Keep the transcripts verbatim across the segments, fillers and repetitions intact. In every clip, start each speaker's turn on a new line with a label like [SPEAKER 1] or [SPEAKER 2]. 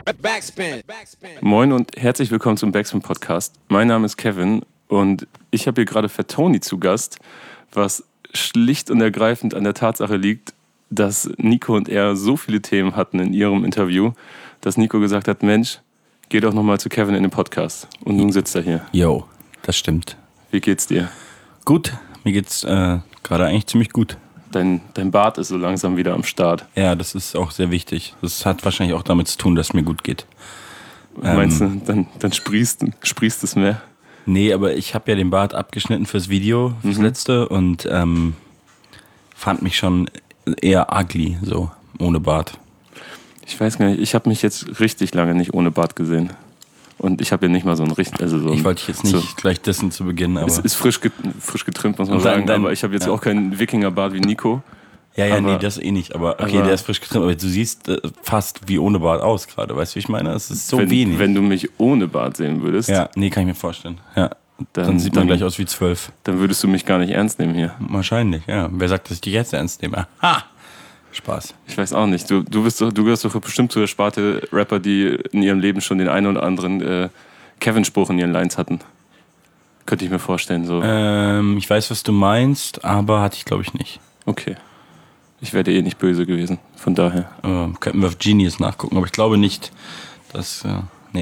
[SPEAKER 1] Backspin.
[SPEAKER 2] Moin und herzlich willkommen zum Backspin Podcast. Mein Name ist Kevin und ich habe hier gerade Fatoni zu Gast, was schlicht und ergreifend an der Tatsache liegt, dass Nico und er so viele Themen hatten in ihrem Interview, dass Nico gesagt hat, Mensch, geh doch nochmal zu Kevin in den Podcast. Und nun sitzt er hier.
[SPEAKER 3] Jo, das stimmt.
[SPEAKER 2] Wie geht's dir?
[SPEAKER 3] Gut, mir geht's äh, gerade eigentlich ziemlich gut.
[SPEAKER 2] Dein, dein Bart ist so langsam wieder am Start.
[SPEAKER 3] Ja, das ist auch sehr wichtig. Das hat wahrscheinlich auch damit zu tun, dass es mir gut geht.
[SPEAKER 2] Meinst
[SPEAKER 3] Ähm,
[SPEAKER 2] du, dann, dann sprießt, sprießt es mehr?
[SPEAKER 3] Nee, aber ich habe ja den Bart abgeschnitten fürs Video, fürs
[SPEAKER 2] Mhm.
[SPEAKER 3] letzte und ähm, fand mich schon eher ugly, so, ohne Bart.
[SPEAKER 2] Ich weiß gar nicht, ich habe mich jetzt richtig lange nicht ohne Bart gesehen. Und ich habe ja nicht mal so ein richtig... Also so
[SPEAKER 3] Ich
[SPEAKER 2] ein,
[SPEAKER 3] wollte dich jetzt nicht
[SPEAKER 2] so,
[SPEAKER 3] gleich dessen zu Beginn, aber...
[SPEAKER 2] Es ist frisch, get, frisch getrimmt, muss man
[SPEAKER 3] Und dann-
[SPEAKER 2] sagen,
[SPEAKER 3] dann-
[SPEAKER 2] aber ich habe jetzt
[SPEAKER 3] ja.
[SPEAKER 2] auch keinen Wikingerbart wie Nico.
[SPEAKER 3] ja, ja,
[SPEAKER 2] aber-
[SPEAKER 3] nee, das eh nicht, aber okay,
[SPEAKER 2] aber-
[SPEAKER 3] der ist frisch getrimmt, aber du siehst äh, fast wie ohne Bart aus gerade, weißt du, wie ich meine? Es ist so
[SPEAKER 2] wenn,
[SPEAKER 3] wenig.
[SPEAKER 2] Wenn du mich ohne Bart sehen würdest,
[SPEAKER 3] ja, nee, kann ich mir vorstellen. Ja,
[SPEAKER 2] dann,
[SPEAKER 3] dann sieht man
[SPEAKER 2] dann,
[SPEAKER 3] gleich aus wie zwölf.
[SPEAKER 2] dann würdest du mich gar nicht ernst nehmen hier.
[SPEAKER 3] Wahrscheinlich, ja. Wer sagt, dass ich dich jetzt ernst nehme? Ha! Spaß.
[SPEAKER 2] Ich weiß auch nicht. Du, du, bist doch, du gehörst doch bestimmt zu der Sparte Rapper, die in ihrem Leben schon den einen oder anderen äh, Kevin-Spruch in ihren Lines hatten. Könnte ich mir vorstellen. So.
[SPEAKER 3] Ähm, ich weiß, was du meinst, aber hatte ich, glaube ich, nicht.
[SPEAKER 2] Okay. Ich wäre eh nicht böse gewesen. Von daher.
[SPEAKER 3] Aber könnten wir auf Genius nachgucken, aber ich glaube nicht, dass. Äh, nee.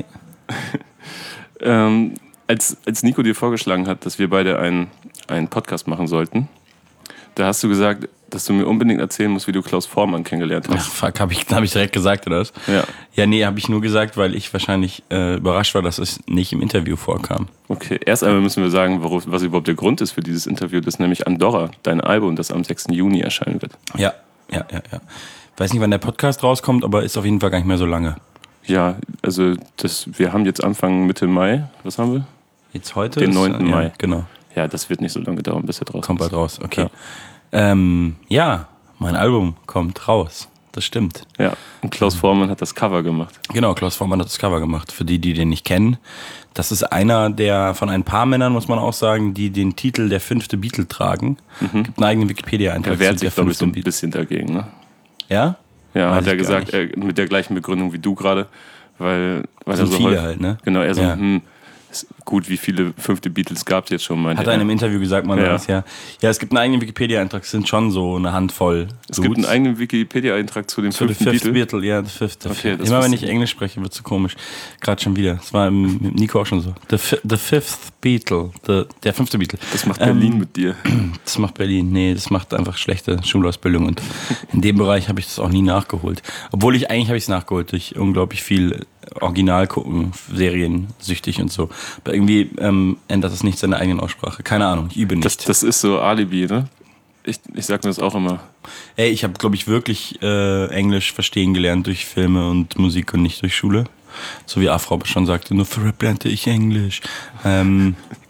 [SPEAKER 2] Ähm, als, als Nico dir vorgeschlagen hat, dass wir beide einen, einen Podcast machen sollten, da hast du gesagt, dass du mir unbedingt erzählen musst, wie du Klaus Vormann kennengelernt
[SPEAKER 3] Ach,
[SPEAKER 2] hast.
[SPEAKER 3] fuck, habe ich, hab ich direkt gesagt, oder was?
[SPEAKER 2] Ja.
[SPEAKER 3] Ja, nee, habe ich nur gesagt, weil ich wahrscheinlich äh, überrascht war, dass es nicht im Interview vorkam.
[SPEAKER 2] Okay, erst einmal müssen wir sagen, warum, was überhaupt der Grund ist für dieses Interview. Das ist nämlich Andorra, dein Album, das am sechsten Juni erscheinen wird.
[SPEAKER 3] Ja, ja, ja, ja. Weiß nicht, wann der Podcast rauskommt, aber ist auf jeden Fall gar nicht mehr so lange.
[SPEAKER 2] Ja, also das, wir haben jetzt Anfang Mitte Mai, was haben wir?
[SPEAKER 3] Jetzt heute?
[SPEAKER 2] Den
[SPEAKER 3] ist-
[SPEAKER 2] neunten Mai.
[SPEAKER 3] Ja, genau.
[SPEAKER 2] Ja, das wird nicht so lange dauern, bis er draußen
[SPEAKER 3] Kommt
[SPEAKER 2] ist.
[SPEAKER 3] bald raus, okay.
[SPEAKER 2] Ja.
[SPEAKER 3] Ja. Ähm, ja, mein Album kommt raus. Das stimmt.
[SPEAKER 2] Ja, und Klaus Vormann hat das Cover gemacht.
[SPEAKER 3] Genau, Klaus Vormann hat das Cover gemacht. Für die, die den nicht kennen. Das ist einer der von ein paar Männern, muss man auch sagen, die den Titel der fünfte Beatle tragen. Gibt einen eigenen Wikipedia-Eintrag.
[SPEAKER 2] Er wehrt
[SPEAKER 3] zu der
[SPEAKER 2] sich, glaube ich, so ein
[SPEAKER 3] fünften
[SPEAKER 2] bisschen dagegen. Ne?
[SPEAKER 3] Ja?
[SPEAKER 2] Ja,
[SPEAKER 3] Weiß
[SPEAKER 2] hat er
[SPEAKER 3] ich gar
[SPEAKER 2] gesagt, er, mit der gleichen Begründung wie du gerade, weil, weil
[SPEAKER 3] Sind
[SPEAKER 2] er so
[SPEAKER 3] viele
[SPEAKER 2] häufig-
[SPEAKER 3] halt, ne?
[SPEAKER 2] Genau, er so,
[SPEAKER 3] Ja.
[SPEAKER 2] hm, ist gut, wie viele fünfte Beatles gab es jetzt schon, meinte
[SPEAKER 3] Hat er in
[SPEAKER 2] er.
[SPEAKER 3] einem Interview gesagt, man
[SPEAKER 2] Ja.
[SPEAKER 3] weiß ja. Ja, es gibt einen eigenen Wikipedia-Eintrag. Es sind schon so eine Handvoll
[SPEAKER 2] Es gibt einen
[SPEAKER 3] Dudes.
[SPEAKER 2] eigenen Wikipedia-Eintrag zu dem
[SPEAKER 3] Zu The
[SPEAKER 2] fünften
[SPEAKER 3] Fifth
[SPEAKER 2] Beatle.
[SPEAKER 3] Beatle, ja, The Fifth. The
[SPEAKER 2] Okay,
[SPEAKER 3] Fifth.
[SPEAKER 2] das
[SPEAKER 3] Immer wenn
[SPEAKER 2] wusste
[SPEAKER 3] ich Englisch spreche, wird es so komisch. Gerade schon wieder. Das war im- mit Nico auch schon so. The, fi- the Fifth Beatle. The, der fünfte Beatle.
[SPEAKER 2] Das macht Berlin
[SPEAKER 3] Ähm,
[SPEAKER 2] mit dir.
[SPEAKER 3] Das macht Berlin. Nee, das macht einfach schlechte Schulausbildung. Und in dem Bereich habe ich das auch nie nachgeholt. Obwohl ich eigentlich habe ich es nachgeholt durch unglaublich viel Original gucken, Serien süchtig und so. Aber irgendwie ähm, ändert das nicht seine eigene Aussprache. Keine Ahnung, ich übe nicht.
[SPEAKER 2] Das, das ist so Alibi, ne? Ich, ich sag mir das auch immer.
[SPEAKER 3] Ey, ich habe, glaube ich, wirklich äh, Englisch verstehen gelernt durch Filme und Musik und nicht durch Schule. So wie Afro schon sagte, nur für Rap lernte ich Englisch. Ähm,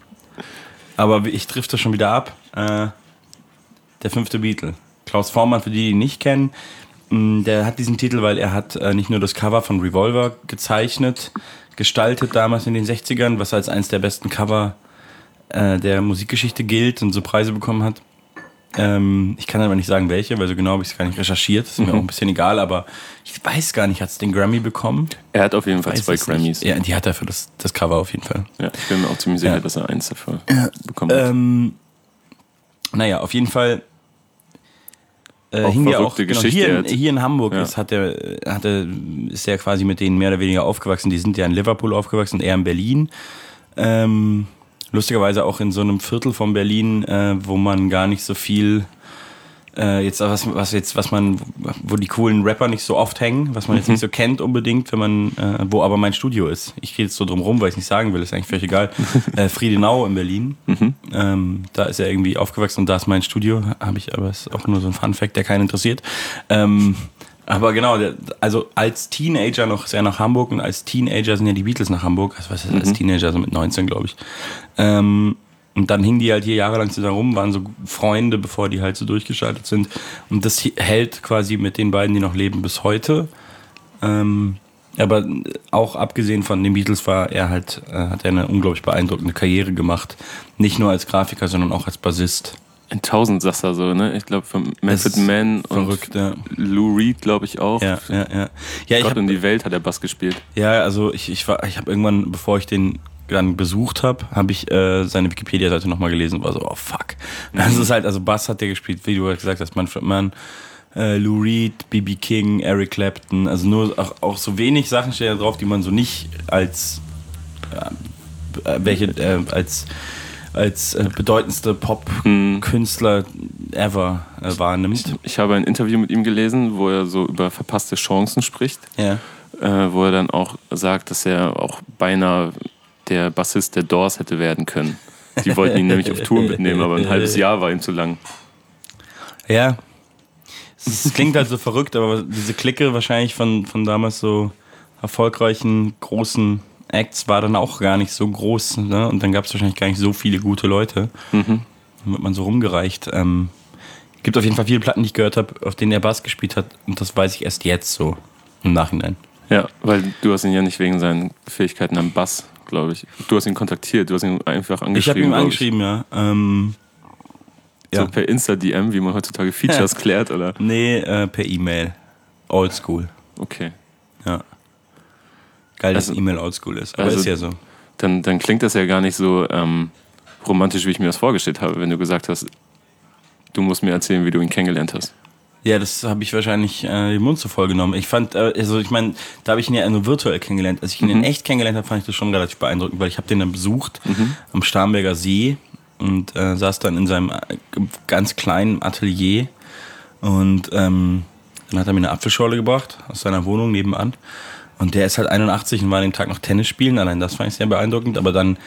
[SPEAKER 3] aber ich drifte schon wieder ab. Äh, der fünfte Beatle. Klaus Vormann, für die, die ihn nicht kennen, mh, der hat diesen Titel, weil er hat äh, nicht nur das Cover von Revolver gezeichnet, gestaltet damals in den sechzigern, was als eines der besten Cover äh, der Musikgeschichte gilt und so Preise bekommen hat. Ähm, ich kann aber nicht sagen, welche, weil so genau habe ich es gar nicht recherchiert. Ist mir auch ein bisschen egal, aber ich weiß gar nicht, hat es den Grammy bekommen?
[SPEAKER 2] Er hat auf jeden Fall
[SPEAKER 3] Weiß
[SPEAKER 2] zwei
[SPEAKER 3] es
[SPEAKER 2] Grammys.
[SPEAKER 3] nicht. Ja, die hat er für das, das Cover auf jeden Fall.
[SPEAKER 2] Ja, ich bin mir auch ziemlich sicher,
[SPEAKER 3] Ja.
[SPEAKER 2] dass er eins dafür bekommen hat.
[SPEAKER 3] Ähm, naja, auf jeden Fall äh,
[SPEAKER 2] Auch
[SPEAKER 3] hing er auch
[SPEAKER 2] verrückte
[SPEAKER 3] genau,
[SPEAKER 2] Geschichte
[SPEAKER 3] hier, in,
[SPEAKER 2] jetzt.
[SPEAKER 3] hier in Hamburg
[SPEAKER 2] Ja.
[SPEAKER 3] ist, hat er, hat er, ist er quasi mit denen mehr oder weniger aufgewachsen. Die sind ja in Liverpool aufgewachsen, er in Berlin. Ähm, lustigerweise auch in so einem Viertel von Berlin, äh, wo man gar nicht so viel äh, jetzt was, was jetzt was man wo die coolen Rapper nicht so oft hängen, was man jetzt nicht so kennt unbedingt, wenn man äh, wo aber mein Studio ist. Ich gehe jetzt so drum rum, weil ich es nicht sagen will, ist eigentlich völlig egal. äh, Friedenau in Berlin. Ähm, da ist er irgendwie aufgewachsen und da ist mein Studio, habe ich, aber ist auch nur so ein Fun-Fact, der keinen interessiert. Ähm, aber genau, der, also als Teenager noch ist er nach Hamburg und als Teenager sind ja die Beatles nach Hamburg. Also was ist als Teenager, so mit neunzehn, glaube ich. Ähm, und dann hingen die halt hier jahrelang zusammen rum, waren so Freunde, bevor die halt so durchgeschaltet sind. Und das hält quasi mit den beiden, die noch leben, bis heute. Ähm, aber auch abgesehen von den Beatles war er halt, äh, hat er eine unglaublich beeindruckende Karriere gemacht. Nicht nur als Grafiker, sondern auch als Bassist.
[SPEAKER 2] in tausend Sasser so, ne? Ich glaube von Method Man
[SPEAKER 3] verrückt,
[SPEAKER 2] und
[SPEAKER 3] ja.
[SPEAKER 2] Lou Reed, glaube ich auch.
[SPEAKER 3] Ja, ja, ja. ja ich
[SPEAKER 2] Gott
[SPEAKER 3] hab,
[SPEAKER 2] und die Welt hat er Bass gespielt.
[SPEAKER 3] Ja, also ich, ich war, ich habe irgendwann, bevor ich den dann besucht habe, habe ich äh, seine Wikipedia-Seite nochmal gelesen und war so, oh fuck. Mhm. Das ist halt, also Bass hat der gespielt, wie du halt gesagt hast, Manfred Mann, äh, Lou Reed, B B King, Eric Clapton, also nur auch, auch so wenig Sachen stehen da drauf, die man so nicht als äh, welche äh, als als äh, bedeutendste Pop-Künstler ever äh, wahrnimmt.
[SPEAKER 2] Ich, ich habe ein Interview mit ihm gelesen, wo er so über verpasste Chancen spricht.
[SPEAKER 3] Ja.
[SPEAKER 2] Äh, wo er dann auch sagt, dass er auch beinahe der Bassist der Doors hätte werden können. Die wollten ihn nämlich auf Tour mitnehmen, aber ein halbes Jahr war ihm zu lang.
[SPEAKER 3] Ja. Es klingt halt so verrückt, aber diese Clique wahrscheinlich von, von damals so erfolgreichen, großen Acts war dann auch gar nicht so groß, ne? Und dann gab es wahrscheinlich gar nicht so viele gute Leute. Mhm. Dann wird man so rumgereicht. Ähm, gibt auf jeden Fall viele Platten, die ich gehört habe, auf denen er Bass gespielt hat. Und das weiß ich erst jetzt so im Nachhinein.
[SPEAKER 2] Ja, weil du hast ihn ja nicht wegen seinen Fähigkeiten am Bass, glaube ich. Du hast ihn kontaktiert, du hast ihn einfach angeschrieben.
[SPEAKER 3] Ich habe ihn angeschrieben, ja. Ähm,
[SPEAKER 2] so
[SPEAKER 3] ja.
[SPEAKER 2] per Insta-D M, wie man heutzutage Features ja. klärt, oder?
[SPEAKER 3] Nee, äh, per E-Mail. Oldschool.
[SPEAKER 2] Okay.
[SPEAKER 3] Ja. Geil, dass
[SPEAKER 2] also,
[SPEAKER 3] E-Mail oldschool ist, aber
[SPEAKER 2] also
[SPEAKER 3] ist ja so.
[SPEAKER 2] Dann, dann klingt das ja gar nicht so ähm, romantisch, wie ich mir das vorgestellt habe, wenn du gesagt hast, du musst mir erzählen, wie du ihn kennengelernt hast.
[SPEAKER 3] Ja, das habe ich wahrscheinlich äh, den Mund zu voll genommen. Ich fand, äh, also ich meine, da habe ich ihn ja nur virtuell kennengelernt. Als ich ihn
[SPEAKER 2] mhm.
[SPEAKER 3] in echt kennengelernt habe, fand ich das schon relativ beeindruckend, weil ich habe den dann besucht mhm. am Starnberger See und äh, saß dann in seinem ganz kleinen Atelier und ähm, dann hat er mir eine Apfelschorle gebracht aus seiner Wohnung nebenan. Und der ist halt einundachtzig und war an dem Tag noch Tennis spielen. Allein das fand ich sehr beeindruckend. Aber dann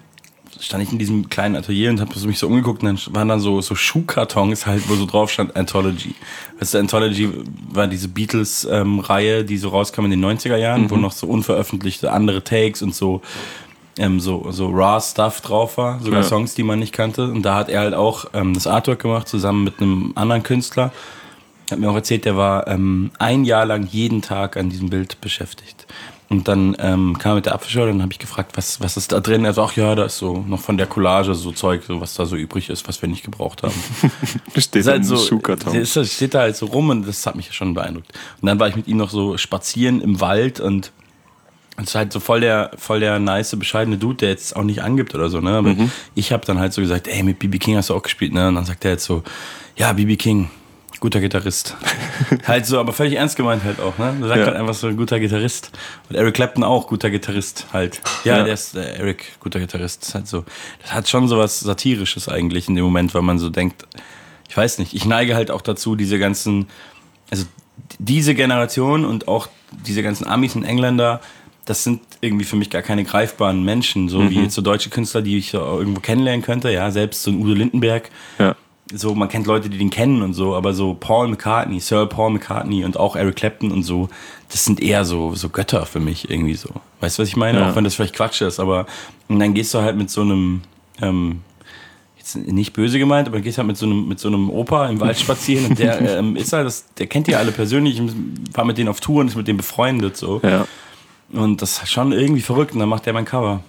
[SPEAKER 3] stand ich in diesem kleinen Atelier und habe mich so umgeguckt. Und dann waren dann so, so Schuhkartons halt, wo so drauf stand Anthology. Weißt du, Anthology war diese Beatles-Reihe, ähm, die so rauskam in den neunziger Jahren, mhm. wo noch so unveröffentlichte andere Takes und so, ähm, so, so Raw-Stuff drauf war. Sogar ja. Songs, die man nicht kannte. Und da hat er halt auch ähm, das Artwork gemacht, zusammen mit einem anderen Künstler. Hat mir auch erzählt, der war ähm, ein Jahr lang jeden Tag an diesem Bild beschäftigt. Und dann ähm, kam er mit der Apfelschorle und dann habe ich gefragt, was, was ist da drin? Er sagt, ach ja, da ist so noch von der Collage so Zeug, so was da so übrig ist, was wir nicht gebraucht haben.
[SPEAKER 2] Steht
[SPEAKER 3] da halt
[SPEAKER 2] in
[SPEAKER 3] so,
[SPEAKER 2] Schuhkarton.
[SPEAKER 3] Das steht da halt so rum und das hat mich schon beeindruckt. Und dann war ich mit ihm noch so spazieren im Wald und es ist halt so voll der, voll der nice, bescheidene Dude, der jetzt auch nicht angibt oder so, ne? Aber mhm. ich habe dann halt so gesagt, ey, mit B B King hast du auch gespielt, ne? Und dann sagt er jetzt so, ja, B B King, guter Gitarrist. Halt so, aber völlig ernst gemeint halt auch, ne? Du sagst ja. halt einfach so, ein guter Gitarrist. Und Eric Clapton auch, guter Gitarrist halt. Ja, ja. der ist äh, Eric, guter Gitarrist. Das ist halt so, das hat schon so was Satirisches eigentlich in dem Moment, weil man so denkt, ich weiß nicht, ich neige halt auch dazu, diese ganzen, also diese Generation und auch diese ganzen Amis und Engländer, das sind irgendwie für mich gar keine greifbaren Menschen, so mhm. wie jetzt so deutsche Künstler, die ich so irgendwo kennenlernen könnte, ja, selbst so ein Udo Lindenberg. Ja. So, man kennt Leute, die den kennen und so, aber so Paul McCartney, Sir Paul McCartney und auch Eric Clapton und so, das sind eher so, so Götter für mich irgendwie so. Weißt du, was ich meine? Ja. Auch wenn das vielleicht Quatsch ist, aber und dann gehst du halt mit so einem, ähm, jetzt nicht böse gemeint, aber gehst halt mit so einem, mit so einem Opa im Wald spazieren und der ähm, ist halt, das, der kennt die alle persönlich, war mit denen auf Tour und ist mit denen befreundet so. Ja. Und das ist schon irgendwie verrückt und dann macht der mein Cover.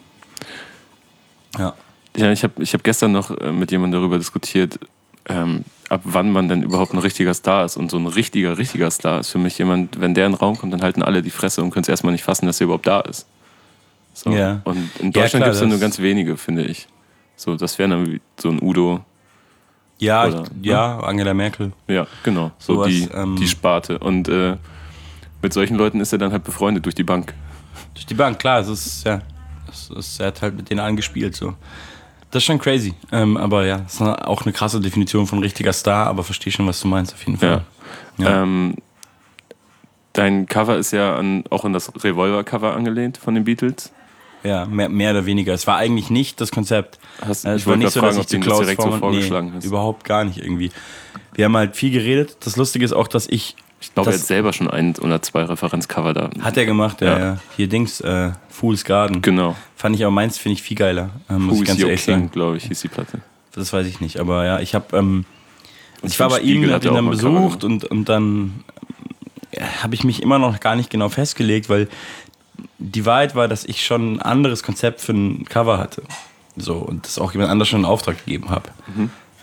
[SPEAKER 3] Ja.
[SPEAKER 2] Ja, ich habe ich hab gestern noch mit jemandem darüber diskutiert, Ähm, ab wann man denn überhaupt ein richtiger Star ist. Und so ein richtiger, richtiger Star ist für mich jemand, wenn der in den Raum kommt, dann halten alle die Fresse und können es erstmal nicht fassen, dass er überhaupt da ist. So.
[SPEAKER 3] Ja.
[SPEAKER 2] Und in Deutschland ja, gibt es ja nur ganz wenige, finde ich. So, das wäre dann so ein Udo.
[SPEAKER 3] Ja, oder, ich, ja, ne? Angela Merkel.
[SPEAKER 2] Ja, genau. So, so die,
[SPEAKER 3] was, ähm,
[SPEAKER 2] die Sparte. Und äh, mit solchen Leuten ist er dann halt befreundet durch die Bank.
[SPEAKER 3] Durch die Bank, klar. Es ist, ja, es ist, er hat halt mit denen angespielt, so. Das ist schon crazy. Ähm, aber ja, das ist auch eine krasse Definition von richtiger Star, aber verstehe schon, was du meinst, auf jeden Fall.
[SPEAKER 2] Ja. Ja. Ähm, dein Cover ist ja an, auch an das Revolver-Cover angelehnt von den Beatles.
[SPEAKER 3] Ja, mehr, mehr oder weniger. Es war eigentlich nicht das Konzept.
[SPEAKER 2] Hast,
[SPEAKER 3] es
[SPEAKER 2] ich
[SPEAKER 3] war
[SPEAKER 2] wollte
[SPEAKER 3] nicht so,
[SPEAKER 2] fragen,
[SPEAKER 3] dass
[SPEAKER 2] ob du das direkt so vorgeschlagen
[SPEAKER 3] nee,
[SPEAKER 2] hast.
[SPEAKER 3] Überhaupt gar nicht irgendwie. Wir haben halt viel geredet. Das Lustige ist auch, dass ich...
[SPEAKER 2] Ich glaube, er hat selber schon ein oder zwei Referenzcover da.
[SPEAKER 3] Hat er gemacht, ja. ja. ja. Hier Dings, äh, Fool's Garden.
[SPEAKER 2] Genau.
[SPEAKER 3] Fand ich aber meins, finde ich viel geiler. Ähm, muss ich ganz ehrlich sagen.
[SPEAKER 2] glaube ich, hieß die Platte.
[SPEAKER 3] Das weiß ich nicht, aber ja, ich habe... Ähm, ich war bei ihm, hab ihn dann besucht und, und dann äh, habe ich mich immer noch gar nicht genau festgelegt, weil die Wahrheit war, dass ich schon ein anderes Konzept für ein Cover hatte. So, und das auch jemand anders schon in Auftrag gegeben habe. Mhm.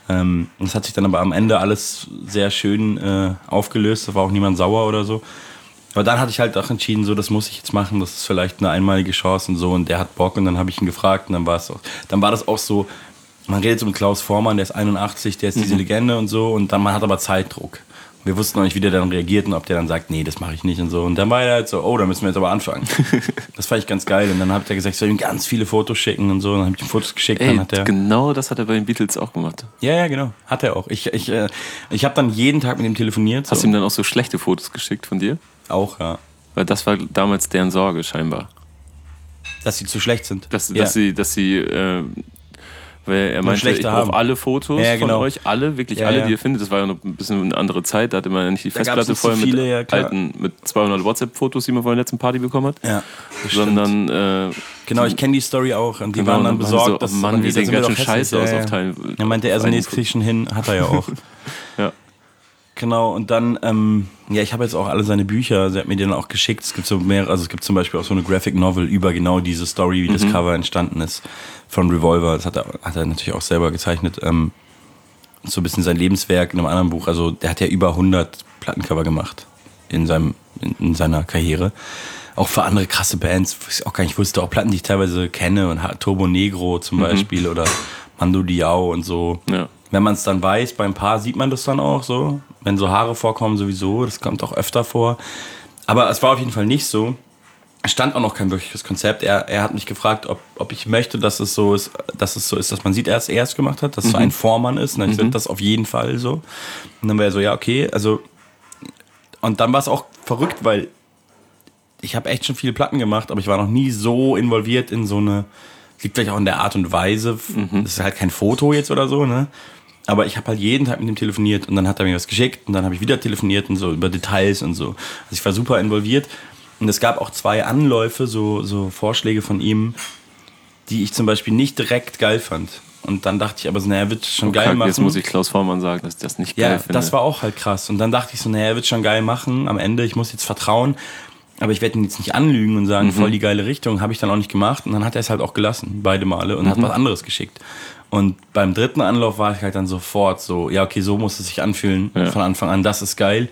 [SPEAKER 3] Ähm, das hat sich dann aber am Ende alles sehr schön äh, aufgelöst. Da war auch niemand sauer oder so. Aber dann hatte ich halt auch entschieden, so, das muss ich jetzt machen, das ist vielleicht eine einmalige Chance und so. Und der hat Bock und dann habe ich ihn gefragt und dann war es auch, dann war das auch so, man redet so mit Klaus Vormann, der ist einundachtzig, der ist diese mhm. Legende und so. Und dann man hat aber Zeitdruck. Wir wussten noch nicht, wie der dann reagiert und ob der dann sagt, nee, das mache ich nicht und so. Und dann war er halt so, oh, da müssen wir jetzt aber anfangen. Das fand ich ganz geil. Und dann hat er gesagt, ich soll ihm ganz viele Fotos schicken und so. Und dann habe ich ihm Fotos geschickt.
[SPEAKER 2] Ey,
[SPEAKER 3] dann hat er
[SPEAKER 2] genau das hat er bei den Beatles auch gemacht.
[SPEAKER 3] Ja, ja, genau. Hat er auch. Ich, ich, äh, ich habe dann jeden Tag mit ihm telefoniert.
[SPEAKER 2] Hast
[SPEAKER 3] so.
[SPEAKER 2] du ihm dann auch so schlechte Fotos geschickt von dir?
[SPEAKER 3] Auch, ja.
[SPEAKER 2] Weil das war damals deren Sorge scheinbar.
[SPEAKER 3] Dass sie zu schlecht sind.
[SPEAKER 2] Dass,
[SPEAKER 3] ja.
[SPEAKER 2] dass sie, dass sie äh, weil er meinte, ich brauche alle Fotos
[SPEAKER 3] ja, genau.
[SPEAKER 2] von euch, alle, wirklich ja, alle, ja. die ihr findet. Das war ja noch ein bisschen eine andere Zeit, da hatte man ja nicht die da Festplatte voll mit
[SPEAKER 3] viele, ja,
[SPEAKER 2] alten, mit zweihundert WhatsApp-Fotos, die man vor der letzten Party bekommen hat.
[SPEAKER 3] Ja,
[SPEAKER 2] sondern äh,
[SPEAKER 3] genau, ich kenne die Story auch und die
[SPEAKER 2] genau,
[SPEAKER 3] waren dann besorgt,
[SPEAKER 2] so,
[SPEAKER 3] dass
[SPEAKER 2] oh Mann, wie sehen ganz schön scheiße aus
[SPEAKER 3] ja,
[SPEAKER 2] auf Teilen.
[SPEAKER 3] Er meinte, er so, nee, das krieg ich schon hin, hat er ja auch.
[SPEAKER 2] Ja.
[SPEAKER 3] Genau, und dann, ähm, ja, ich habe jetzt auch alle seine Bücher, sie hat mir die dann auch geschickt. Es gibt so mehrere, also es gibt zum Beispiel auch so eine Graphic Novel über genau diese Story, wie mhm. das Cover entstanden ist von Revolver. Das hat er, hat er natürlich auch selber gezeichnet. Ähm, so ein bisschen sein Lebenswerk in einem anderen Buch. Also der hat ja über hundert Plattencover gemacht in, seinem, in, in seiner Karriere. Auch für andere krasse Bands, wo ich auch gar nicht wusste, auch Platten, die ich teilweise kenne. Und Turbo Negro zum mhm. Beispiel oder Mando Diao und so.
[SPEAKER 2] Ja.
[SPEAKER 3] Wenn man es dann weiß, beim Paar sieht man das dann auch so. Wenn so Haare vorkommen sowieso, das kommt auch öfter vor. Aber es war auf jeden Fall nicht so. Es stand auch noch kein wirkliches Konzept. Er, er hat mich gefragt, ob, ob ich möchte, dass es so ist, dass es so ist, dass man sieht, er es erst gemacht hat, dass es mhm. so ein Vormann ist. Und dann mhm. das auf jeden Fall so. Und dann war er so, ja, okay. Also, und dann war es auch verrückt, weil ich habe echt schon viele Platten gemacht, aber ich war noch nie so involviert in so eine, liegt vielleicht auch in der Art und Weise. Mhm. Das ist halt kein Foto jetzt oder so, ne? Aber ich habe halt jeden Tag mit ihm telefoniert und dann hat er mir was geschickt und dann habe ich wieder telefoniert und so über Details und so. Also ich war super involviert und es gab auch zwei Anläufe, so, so Vorschläge von ihm, die ich zum Beispiel nicht direkt geil fand. Und dann dachte ich aber so, naja, er wird schon oh, geil
[SPEAKER 2] krank,
[SPEAKER 3] machen.
[SPEAKER 2] Jetzt muss ich Klaus Vormann sagen, dass ich das nicht geil
[SPEAKER 3] ja,
[SPEAKER 2] finde.
[SPEAKER 3] Ja, das war auch halt krass. Und dann dachte ich so, naja, er wird schon geil machen am Ende, ich muss jetzt vertrauen. Aber ich werde ihn jetzt nicht anlügen und sagen, mhm. voll die geile Richtung, habe ich dann auch nicht gemacht. Und dann hat er es halt auch gelassen, beide Male, und mhm. hat was anderes geschickt. Und beim dritten Anlauf war ich halt dann sofort so, ja okay, so muss es sich anfühlen ja. von Anfang an, das ist geil.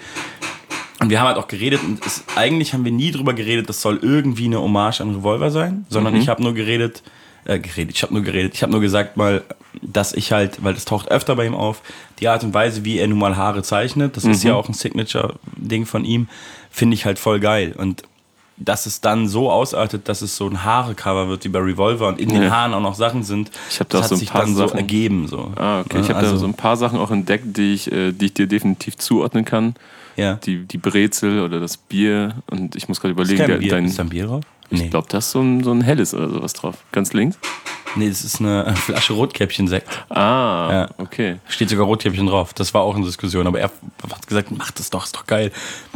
[SPEAKER 3] Und wir haben halt auch geredet und es, eigentlich haben wir nie drüber geredet, das soll irgendwie eine Hommage an Revolver sein, sondern mhm. ich habe nur geredet, äh, geredet, ich habe nur geredet, ich habe nur gesagt mal, dass ich halt, weil das taucht öfter bei ihm auf, die Art und Weise, wie er nun mal Haare zeichnet, das mhm. ist ja auch ein Signature-Ding von ihm, finde ich halt voll geil. Und dass es dann so ausartet, dass es so ein Haare-Cover wird wie bei Revolver und in den ja. Haaren auch noch Sachen sind,
[SPEAKER 2] ich hab da
[SPEAKER 3] das
[SPEAKER 2] auch so
[SPEAKER 3] hat
[SPEAKER 2] ein
[SPEAKER 3] sich
[SPEAKER 2] paar
[SPEAKER 3] dann
[SPEAKER 2] Sachen
[SPEAKER 3] so ergeben. So.
[SPEAKER 2] Ah, okay.
[SPEAKER 3] Ja,
[SPEAKER 2] ich habe
[SPEAKER 3] also
[SPEAKER 2] da so ein paar Sachen auch entdeckt, die ich, äh, die ich dir definitiv zuordnen kann.
[SPEAKER 3] Ja.
[SPEAKER 2] Die, die Brezel oder das Bier. Und ich muss gerade überlegen,
[SPEAKER 3] ist kein Bier.
[SPEAKER 2] dein,
[SPEAKER 3] ist da ein Bier drauf?
[SPEAKER 2] Ich nee. glaube, da ist so ein, so ein helles oder sowas drauf. Ganz links?
[SPEAKER 3] Nee, das ist eine Flasche Rotkäppchen-Sekt.
[SPEAKER 2] Ah,
[SPEAKER 3] ja.
[SPEAKER 2] okay.
[SPEAKER 3] Steht sogar Rotkäppchen drauf. Das war auch eine Diskussion. Aber er hat gesagt, mach das doch, ist doch geil.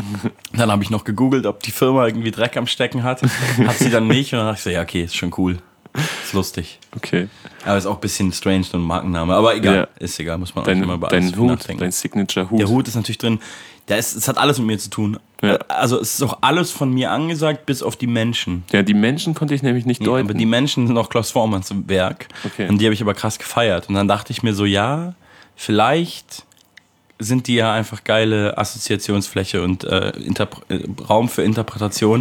[SPEAKER 3] Dann habe ich noch gegoogelt, ob die Firma irgendwie Dreck am Stecken hat. Hat sie dann nicht. Und dann dachte ich so, ja, okay, ist schon cool. Ist lustig.
[SPEAKER 2] Okay.
[SPEAKER 3] Aber ist auch ein bisschen strange, so ein Markenname. Aber egal, ja. ist egal, muss man
[SPEAKER 2] dein,
[SPEAKER 3] auch immer bei alles
[SPEAKER 2] Dein Hut,
[SPEAKER 3] nachdenken.
[SPEAKER 2] dein Signature-Hut.
[SPEAKER 3] Der Hut ist natürlich drin. Der ist, es hat alles mit mir zu tun.
[SPEAKER 2] Ja.
[SPEAKER 3] Also es ist auch alles von mir angesagt, bis auf die Menschen.
[SPEAKER 2] Ja, die Menschen konnte ich nämlich nicht deuten.
[SPEAKER 3] Ja, aber die Menschen sind auch Klaus Vormanns Werk.
[SPEAKER 2] Okay.
[SPEAKER 3] Und die habe ich aber krass gefeiert. Und dann dachte ich mir so, ja, vielleicht sind die ja einfach geile Assoziationsfläche und äh, Interpre- äh, Raum für Interpretation.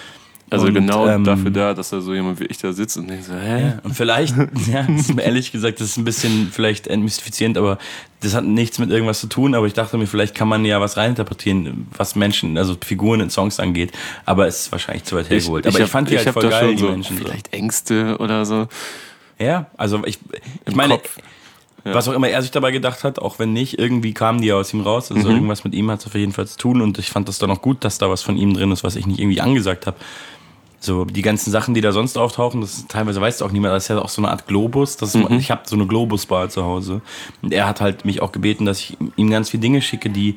[SPEAKER 2] Also
[SPEAKER 3] und,
[SPEAKER 2] genau
[SPEAKER 3] ähm,
[SPEAKER 2] dafür da, dass da so jemand wie ich da sitzt und denkt so, hä?
[SPEAKER 3] Ja, und vielleicht, ja, das ist mir ehrlich gesagt, das ist ein bisschen vielleicht entmystifizierend, aber das hat nichts mit irgendwas zu tun, aber ich dachte mir, vielleicht kann man ja was reininterpretieren, was Menschen, also Figuren in Songs angeht, aber es ist wahrscheinlich zu weit hergeholt.
[SPEAKER 2] Ich,
[SPEAKER 3] aber
[SPEAKER 2] ich,
[SPEAKER 3] ich fand
[SPEAKER 2] hab,
[SPEAKER 3] die
[SPEAKER 2] ich
[SPEAKER 3] halt voll geil, die
[SPEAKER 2] so
[SPEAKER 3] Menschen.
[SPEAKER 2] Vielleicht so. Ängste oder so.
[SPEAKER 3] Ja, also ich, ich
[SPEAKER 2] Im
[SPEAKER 3] meine,
[SPEAKER 2] Kopf. Ja.
[SPEAKER 3] Was auch immer er sich dabei gedacht hat, auch wenn nicht, irgendwie kamen die ja aus ihm raus. Also mhm. irgendwas mit ihm hat es auf jeden Fall zu tun und ich fand das dann auch gut, dass da was von ihm drin ist, was ich nicht irgendwie angesagt habe. So, die ganzen Sachen, die da sonst auftauchen, das ist, teilweise weiß auch niemand, das ist ja auch so eine Art Globus. Das ist, mhm. Ich habe so eine Globusbar zu Hause. Und er hat halt mich auch gebeten, dass ich ihm ganz viele Dinge schicke, die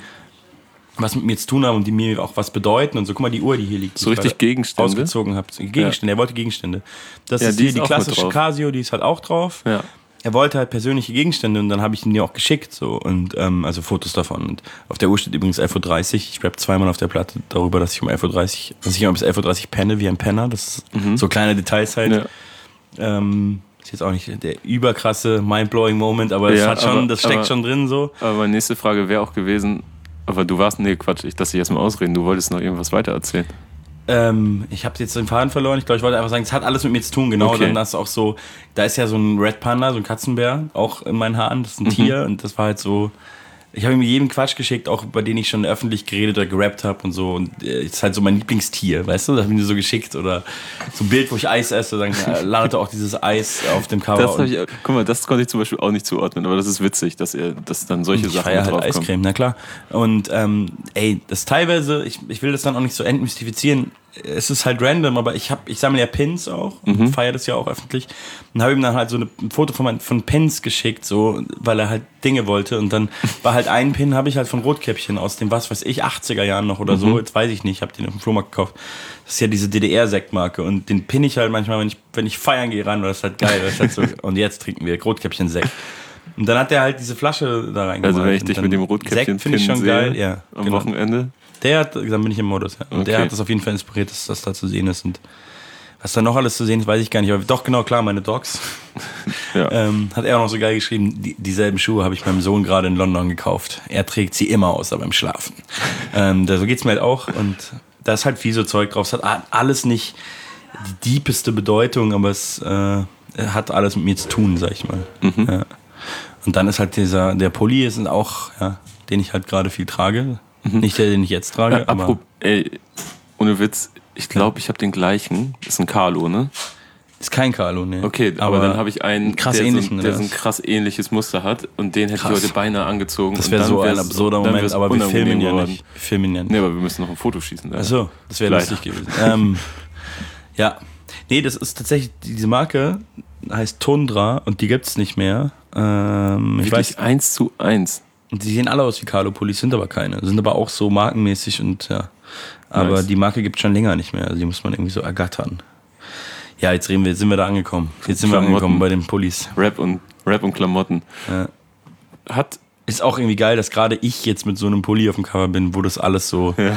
[SPEAKER 3] was mit mir zu tun haben und die mir auch was bedeuten. Und so, guck mal, die Uhr, die hier liegt.
[SPEAKER 2] So richtig Gegenstände?
[SPEAKER 3] Ausgezogen habe. Gegenstände, ja. Er wollte Gegenstände. Das
[SPEAKER 2] ja,
[SPEAKER 3] ist
[SPEAKER 2] die
[SPEAKER 3] hier
[SPEAKER 2] ist
[SPEAKER 3] die klassische Casio, die ist halt auch drauf.
[SPEAKER 2] Ja.
[SPEAKER 3] Er wollte halt persönliche Gegenstände und dann habe ich ihm die auch geschickt, so, und ähm, also Fotos davon. Und auf der Uhr steht übrigens elf Uhr dreißig. Ich rappe zweimal auf der Platte darüber, dass ich um elf Uhr dreißig, dass ich immer bis elf Uhr dreißig penne wie ein Penner. Das ist mhm. so kleine Details halt. Ja. Ähm, ist jetzt auch nicht der überkrasse, mindblowing Moment, aber es
[SPEAKER 2] Ja,
[SPEAKER 3] hat schon,
[SPEAKER 2] aber-
[SPEAKER 3] das steckt
[SPEAKER 2] aber-
[SPEAKER 3] schon drin so.
[SPEAKER 2] Aber meine nächste Frage wäre auch gewesen, aber du warst, nee, Quatsch, ich lass dich erstmal ausreden, du wolltest noch irgendwas weiter erzählen.
[SPEAKER 3] Ähm, ich habe jetzt den Faden verloren. Ich glaube, ich wollte einfach sagen, es hat alles mit mir zu tun. Genau,
[SPEAKER 2] Okay.
[SPEAKER 3] dann hast du auch so, da ist ja so ein Red Panda, so ein Katzenbär, auch in meinen Haaren. Das ist ein
[SPEAKER 2] Mhm.
[SPEAKER 3] Tier und das war halt so. Ich habe ihm jeden Quatsch geschickt, auch bei denen ich schon öffentlich geredet oder gerappt habe und so. Und äh, ist halt so mein Lieblingstier, weißt du? Das habe ich mir so geschickt oder so ein Bild, wo ich Eis esse, dann äh, landete auch dieses Eis auf dem Cover.
[SPEAKER 2] Das hab
[SPEAKER 3] und
[SPEAKER 2] ich, guck mal, das konnte ich zum Beispiel auch nicht zuordnen, aber das ist witzig, dass ihr, dass dann solche
[SPEAKER 3] ich
[SPEAKER 2] Sachen
[SPEAKER 3] feiere halt
[SPEAKER 2] draufkommen.
[SPEAKER 3] Eiscreme, na klar. Und ähm, ey, das teilweise, ich, ich will das dann auch nicht so entmystifizieren, es ist halt random, aber ich hab, ich sammle ja Pins auch und
[SPEAKER 2] Mhm.
[SPEAKER 3] feiere das ja auch öffentlich und habe ihm dann halt so eine, ein Foto von, mein, von Pins geschickt, so, weil er halt Dinge wollte und dann war halt ein Pin, habe ich halt von Rotkäppchen aus dem, was weiß ich, achtziger Jahren noch oder so,
[SPEAKER 2] Mhm.
[SPEAKER 3] jetzt weiß ich nicht, ich habe den auf dem Flohmarkt gekauft. Das ist ja diese D D R-Sektmarke und den pin ich halt manchmal, wenn ich, wenn ich feiern gehe ran, weil das ist halt geil, das ist halt so, und jetzt trinken wir Rotkäppchen-Sekt. Und dann hat er halt diese Flasche da reingemacht.
[SPEAKER 2] Also wenn ich
[SPEAKER 3] und
[SPEAKER 2] dich
[SPEAKER 3] dann
[SPEAKER 2] mit dem Rotkäppchen
[SPEAKER 3] Sekt finde ich
[SPEAKER 2] Pin
[SPEAKER 3] schon
[SPEAKER 2] sehe,
[SPEAKER 3] geil, ja.
[SPEAKER 2] am
[SPEAKER 3] genau.
[SPEAKER 2] Wochenende.
[SPEAKER 3] Der hat, dann bin ich im Modus, ja. Und der
[SPEAKER 2] Okay.
[SPEAKER 3] hat das auf jeden Fall inspiriert, dass das da zu sehen ist. Und was da noch alles zu sehen ist, weiß ich gar nicht. Aber doch, genau, klar, meine Dogs.
[SPEAKER 2] Ja.
[SPEAKER 3] Ähm, hat er auch noch so geil geschrieben, die, dieselben Schuhe habe ich meinem Sohn gerade in London gekauft. Er trägt sie immer außer beim Schlafen. ähm, da, so geht's mir halt auch. Und da ist halt viel so Zeug drauf. Es hat a- alles nicht die deepeste Bedeutung, aber es äh, hat alles mit mir zu tun, sag ich mal.
[SPEAKER 2] Mhm.
[SPEAKER 3] Ja. Und dann ist halt dieser, der Pulli ist auch, ja, den ich halt gerade viel trage. Nicht der, den ich jetzt trage,
[SPEAKER 2] Äh,
[SPEAKER 3] aber
[SPEAKER 2] apropos, ey, ohne Witz, ich glaube, ich habe den gleichen. Das ist ein Carlo, ne?
[SPEAKER 3] ist kein Carlo, ne.
[SPEAKER 2] Okay, aber, dann habe ich einen,
[SPEAKER 3] krass
[SPEAKER 2] der, so,
[SPEAKER 3] ähnlichen,
[SPEAKER 2] ein- der
[SPEAKER 3] oder
[SPEAKER 2] so ein
[SPEAKER 3] was?
[SPEAKER 2] krass ähnliches Muster hat und den hätte
[SPEAKER 3] Krass.
[SPEAKER 2] ich heute beinahe angezogen.
[SPEAKER 3] Das
[SPEAKER 2] und
[SPEAKER 3] wäre
[SPEAKER 2] dann
[SPEAKER 3] so ein
[SPEAKER 2] wär's-
[SPEAKER 3] absurder
[SPEAKER 2] dann
[SPEAKER 3] Moment,
[SPEAKER 2] wär's
[SPEAKER 3] aber wir
[SPEAKER 2] unangenehm
[SPEAKER 3] filmen ja
[SPEAKER 2] geworden.
[SPEAKER 3] nicht. Wir filmen ja nicht.
[SPEAKER 2] Nee, aber wir müssen noch ein Foto schießen. leider.
[SPEAKER 3] Achso, das wäre
[SPEAKER 2] Leider.
[SPEAKER 3] lustig gewesen. ähm, ja. Nee, das ist tatsächlich, diese Marke heißt Tundra und die gibt's nicht mehr. Ähm, ich
[SPEAKER 2] Wirklich
[SPEAKER 3] weiß,
[SPEAKER 2] eins zu eins.
[SPEAKER 3] und die sehen alle aus wie Carlo-Pullis, sind aber keine. Sind aber auch so markenmäßig und ja. Aber
[SPEAKER 2] Nice.
[SPEAKER 3] die Marke gibt's schon länger nicht mehr. Also die muss man irgendwie so ergattern. Ja, jetzt reden wir, sind wir da angekommen. Jetzt sind wir
[SPEAKER 2] Klamotten.
[SPEAKER 3] angekommen bei den Pullis.
[SPEAKER 2] Rap und, Rap und Klamotten.
[SPEAKER 3] Ja.
[SPEAKER 2] Hat,
[SPEAKER 3] Ist auch irgendwie geil, dass gerade ich jetzt mit so einem Pulli auf dem Cover bin, wo das alles so.
[SPEAKER 2] ja.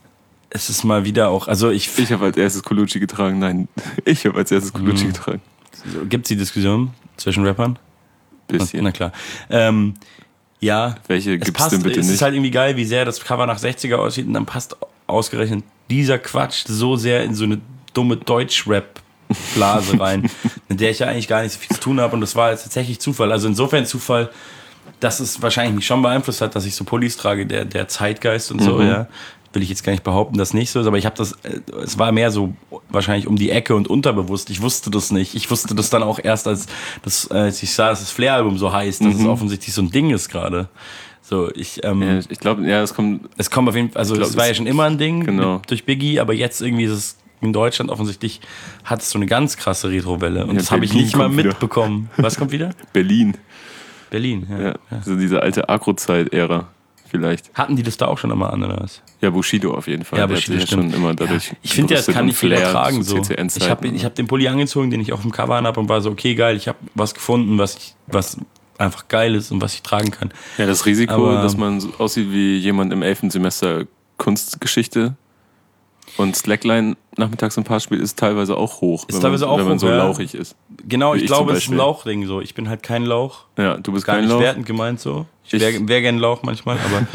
[SPEAKER 3] Es ist mal wieder auch. Also ich.
[SPEAKER 2] Ich habe als erstes Colucci getragen. Nein, ich habe als erstes Colucci
[SPEAKER 3] Mhm.
[SPEAKER 2] getragen.
[SPEAKER 3] Gibt's die Diskussion zwischen Rappern?
[SPEAKER 2] Bisschen.
[SPEAKER 3] Na klar. Ähm, ja.
[SPEAKER 2] Welche
[SPEAKER 3] Es
[SPEAKER 2] gibt's
[SPEAKER 3] passt,
[SPEAKER 2] denn bitte
[SPEAKER 3] es
[SPEAKER 2] nicht?
[SPEAKER 3] ist halt irgendwie geil, wie sehr das Cover nach sechziger aussieht und dann passt ausgerechnet dieser Quatsch so sehr in so eine dumme Deutsch-Rap-Blase rein, mit der ich ja eigentlich gar nicht so viel zu tun habe und das war jetzt tatsächlich Zufall. Also insofern Zufall, dass es wahrscheinlich mich schon beeinflusst hat, dass ich so Pullis trage, der, der Zeitgeist und so,
[SPEAKER 2] Mhm.
[SPEAKER 3] ja. Will ich jetzt gar nicht behaupten, dass nicht so ist, aber ich habe das, äh, es war mehr so wahrscheinlich um die Ecke und unterbewusst. Ich wusste das nicht. Ich wusste das dann auch erst, als, das, äh, als ich sah, dass das Flair-Album so heißt, dass
[SPEAKER 2] Mhm.
[SPEAKER 3] es offensichtlich so ein Ding ist gerade. So, ich, ähm,
[SPEAKER 2] Ja, ich glaube, ja, es kommt.
[SPEAKER 3] es kommt auf jeden Fall, also
[SPEAKER 2] Ich glaub,
[SPEAKER 3] es war ja
[SPEAKER 2] es-
[SPEAKER 3] schon immer ein Ding
[SPEAKER 2] genau.
[SPEAKER 3] mit, durch Biggie, aber jetzt irgendwie ist es in Deutschland offensichtlich, hat es so eine ganz krasse Retro-Welle und
[SPEAKER 2] Ja,
[SPEAKER 3] das habe ich
[SPEAKER 2] Berlin
[SPEAKER 3] nicht mal
[SPEAKER 2] kommt wieder.
[SPEAKER 3] mitbekommen. Was kommt wieder?
[SPEAKER 2] Berlin.
[SPEAKER 3] Berlin, ja.
[SPEAKER 2] Ja,
[SPEAKER 3] ja.
[SPEAKER 2] also diese alte Agro-Zeit-Ära vielleicht.
[SPEAKER 3] Hatten die das da auch schon immer an, oder was?
[SPEAKER 2] Ja, Bushido auf jeden Fall.
[SPEAKER 3] Ja,
[SPEAKER 2] Der hat
[SPEAKER 3] Bushido,
[SPEAKER 2] sich ja schon
[SPEAKER 3] stimmt.
[SPEAKER 2] immer dadurch.
[SPEAKER 3] Ja, ich finde ja, das
[SPEAKER 2] gerüstet
[SPEAKER 3] kann
[SPEAKER 2] und
[SPEAKER 3] nicht jeder
[SPEAKER 2] Flair
[SPEAKER 3] tragen.
[SPEAKER 2] zu
[SPEAKER 3] So.
[SPEAKER 2] C C N-Zeiten.
[SPEAKER 3] Ich habe ich hab den Pulli angezogen, den ich auf dem Cover habe und war so, okay, geil, ich habe was gefunden, was, ich, was einfach geil ist und was ich tragen kann.
[SPEAKER 2] Ja, das Risiko,
[SPEAKER 3] Aber-
[SPEAKER 2] dass man so aussieht wie jemand im elften Semester Kunstgeschichte und Slackline nachmittags im Park spielt, ist teilweise auch hoch,
[SPEAKER 3] Ist
[SPEAKER 2] wenn,
[SPEAKER 3] teilweise
[SPEAKER 2] man,
[SPEAKER 3] auch
[SPEAKER 2] wenn man
[SPEAKER 3] hoch,
[SPEAKER 2] so
[SPEAKER 3] ja.
[SPEAKER 2] lauchig ist.
[SPEAKER 3] Genau,
[SPEAKER 2] Wie
[SPEAKER 3] ich
[SPEAKER 2] ich zum
[SPEAKER 3] glaube, es ist ein
[SPEAKER 2] Beispiel.
[SPEAKER 3] Lauchding so. Ich bin halt kein Lauch.
[SPEAKER 2] Ja, du bist
[SPEAKER 3] Gar
[SPEAKER 2] kein
[SPEAKER 3] nicht
[SPEAKER 2] Lauch.
[SPEAKER 3] wertend gemeint so. Ich
[SPEAKER 2] Ich-
[SPEAKER 3] wäre wär gern Lauch manchmal, aber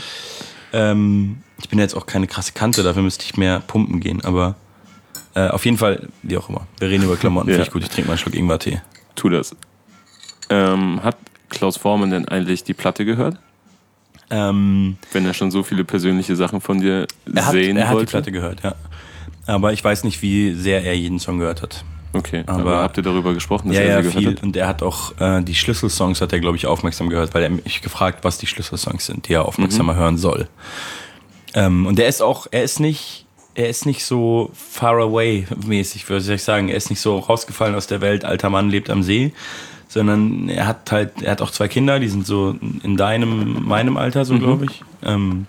[SPEAKER 3] ähm, ich bin jetzt auch keine krasse Kante, dafür müsste ich mehr pumpen gehen. Aber äh, auf jeden Fall, wie auch immer. Wir reden über Klamotten,
[SPEAKER 2] Ja.
[SPEAKER 3] finde ich gut. Ich trinke mal einen Schluck Ingwer-Tee.
[SPEAKER 2] Tu das. Ähm, hat Klaus Vormann denn eigentlich die Platte gehört?
[SPEAKER 3] Ähm,
[SPEAKER 2] Wenn er schon so viele persönliche Sachen von dir
[SPEAKER 3] er hat,
[SPEAKER 2] sehen
[SPEAKER 3] er hat die
[SPEAKER 2] wollte?
[SPEAKER 3] Platte gehört, ja. Aber ich weiß nicht, wie sehr er jeden Song gehört hat.
[SPEAKER 2] Okay, aber,
[SPEAKER 3] Aber-
[SPEAKER 2] habt ihr darüber gesprochen, dass
[SPEAKER 3] Ja,
[SPEAKER 2] er
[SPEAKER 3] ja,
[SPEAKER 2] sie gehört
[SPEAKER 3] viel.
[SPEAKER 2] hat?
[SPEAKER 3] Und er hat auch äh, die Schlüsselsongs, hat er, glaube ich, aufmerksam gehört, weil er mich gefragt, was die Schlüsselsongs sind, die er aufmerksamer hören soll. Ähm, und er ist auch, er ist nicht, er ist nicht so far away mäßig, würde ich sagen. Er ist nicht so rausgefallen aus der Welt, alter Mann lebt am See, sondern er hat halt, er hat auch zwei Kinder, die sind so in deinem, meinem Alter, so
[SPEAKER 2] Mhm.
[SPEAKER 3] glaube ich. Ähm,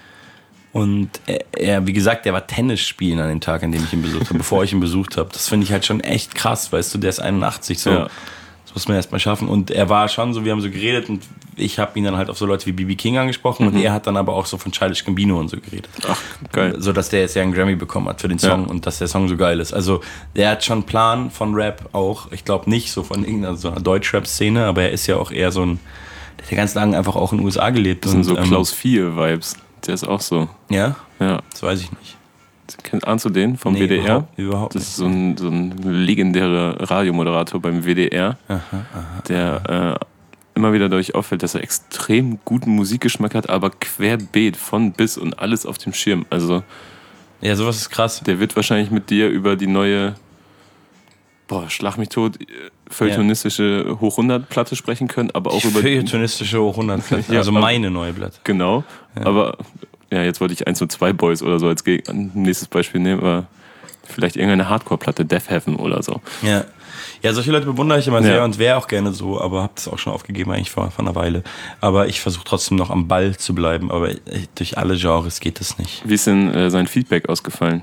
[SPEAKER 3] und er, er, wie gesagt, der war Tennis spielen an dem Tag, an dem ich ihn besucht habe, bevor ich ihn besucht habe. Das finde ich halt schon echt krass, weißt du, der ist einundachtzig, so.
[SPEAKER 2] Ja.
[SPEAKER 3] Das muss man erstmal schaffen. Und er war schon so, wir haben so geredet und ich habe ihn dann halt auf so Leute wie B B King angesprochen mhm. und er hat dann aber auch so von Childish Gambino und so geredet.
[SPEAKER 2] Ach, geil.
[SPEAKER 3] So, dass der jetzt ja einen Grammy bekommen hat für den Song
[SPEAKER 2] ja.
[SPEAKER 3] und dass der Song so geil ist. Also, der hat schon einen Plan von Rap auch. Ich glaube nicht so von irgendeiner so einer Deutschrap-Szene, aber er ist ja auch eher so ein, der hat ja ganz lange einfach auch in den U S A gelebt.
[SPEAKER 2] Das sind so ähm, Klaus vier-Vibes. Der ist auch so.
[SPEAKER 3] Ja?
[SPEAKER 2] Ja.
[SPEAKER 3] Das weiß ich nicht.
[SPEAKER 2] Ahnst du den vom
[SPEAKER 3] nee,
[SPEAKER 2] W D R?
[SPEAKER 3] Überhaupt, überhaupt
[SPEAKER 2] das ist so ein, so ein legendärer Radiomoderator beim W D R, aha, aha, der aha. Äh, immer wieder dadurch auffällt, dass er extrem guten Musikgeschmack hat, aber querbeet von bis und alles auf dem Schirm. Also
[SPEAKER 3] ja, sowas ist krass.
[SPEAKER 2] Der wird wahrscheinlich mit dir über die neue, boah, schlag mich tot, feuilletonistische ja. Hoch hundert Platte sprechen können, aber auch
[SPEAKER 3] die
[SPEAKER 2] über
[SPEAKER 3] feuilletonistische Hoch hundert Platte,
[SPEAKER 2] ja,
[SPEAKER 3] also meine neue Platte.
[SPEAKER 2] Genau, ja. aber ja, jetzt wollte ich eins und zwei Boys oder so als nächstes Beispiel nehmen, aber vielleicht irgendeine Hardcore-Platte, Death Heaven oder so.
[SPEAKER 3] Ja, ja, solche Leute bewundere ich immer ja. sehr und wäre auch gerne so, aber habe das auch schon aufgegeben eigentlich vor, vor einer Weile. Aber ich versuche trotzdem noch am Ball zu bleiben, aber durch alle Genres geht das nicht.
[SPEAKER 2] Wie ist denn äh, sein Feedback ausgefallen?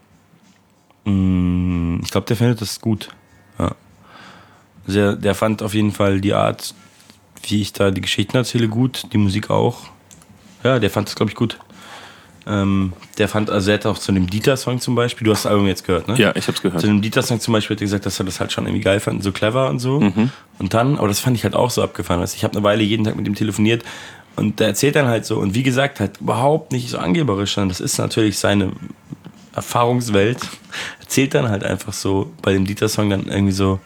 [SPEAKER 3] Mm, ich glaube, der findet das gut. Ja. Der, der fand auf jeden Fall die Art, wie ich da die Geschichten erzähle, gut, die Musik auch. Ja, der fand das, glaube ich, gut. Ähm, der fand, also er hat auch zu dem Dieter-Song zum Beispiel, du hast das Album jetzt gehört, ne?
[SPEAKER 2] Ja, ich hab's gehört.
[SPEAKER 3] Zu dem Dieter-Song zum Beispiel hat er gesagt, dass er das halt schon irgendwie geil fand, so clever und so. Mhm. Und dann, aber das fand ich halt auch so abgefahren. Also ich habe eine Weile jeden Tag mit ihm telefoniert und der erzählt dann halt so, und wie gesagt, halt überhaupt nicht so angeberisch, sondern das ist natürlich seine Erfahrungswelt. Erzählt dann halt einfach so bei dem Dieter-Song dann irgendwie so,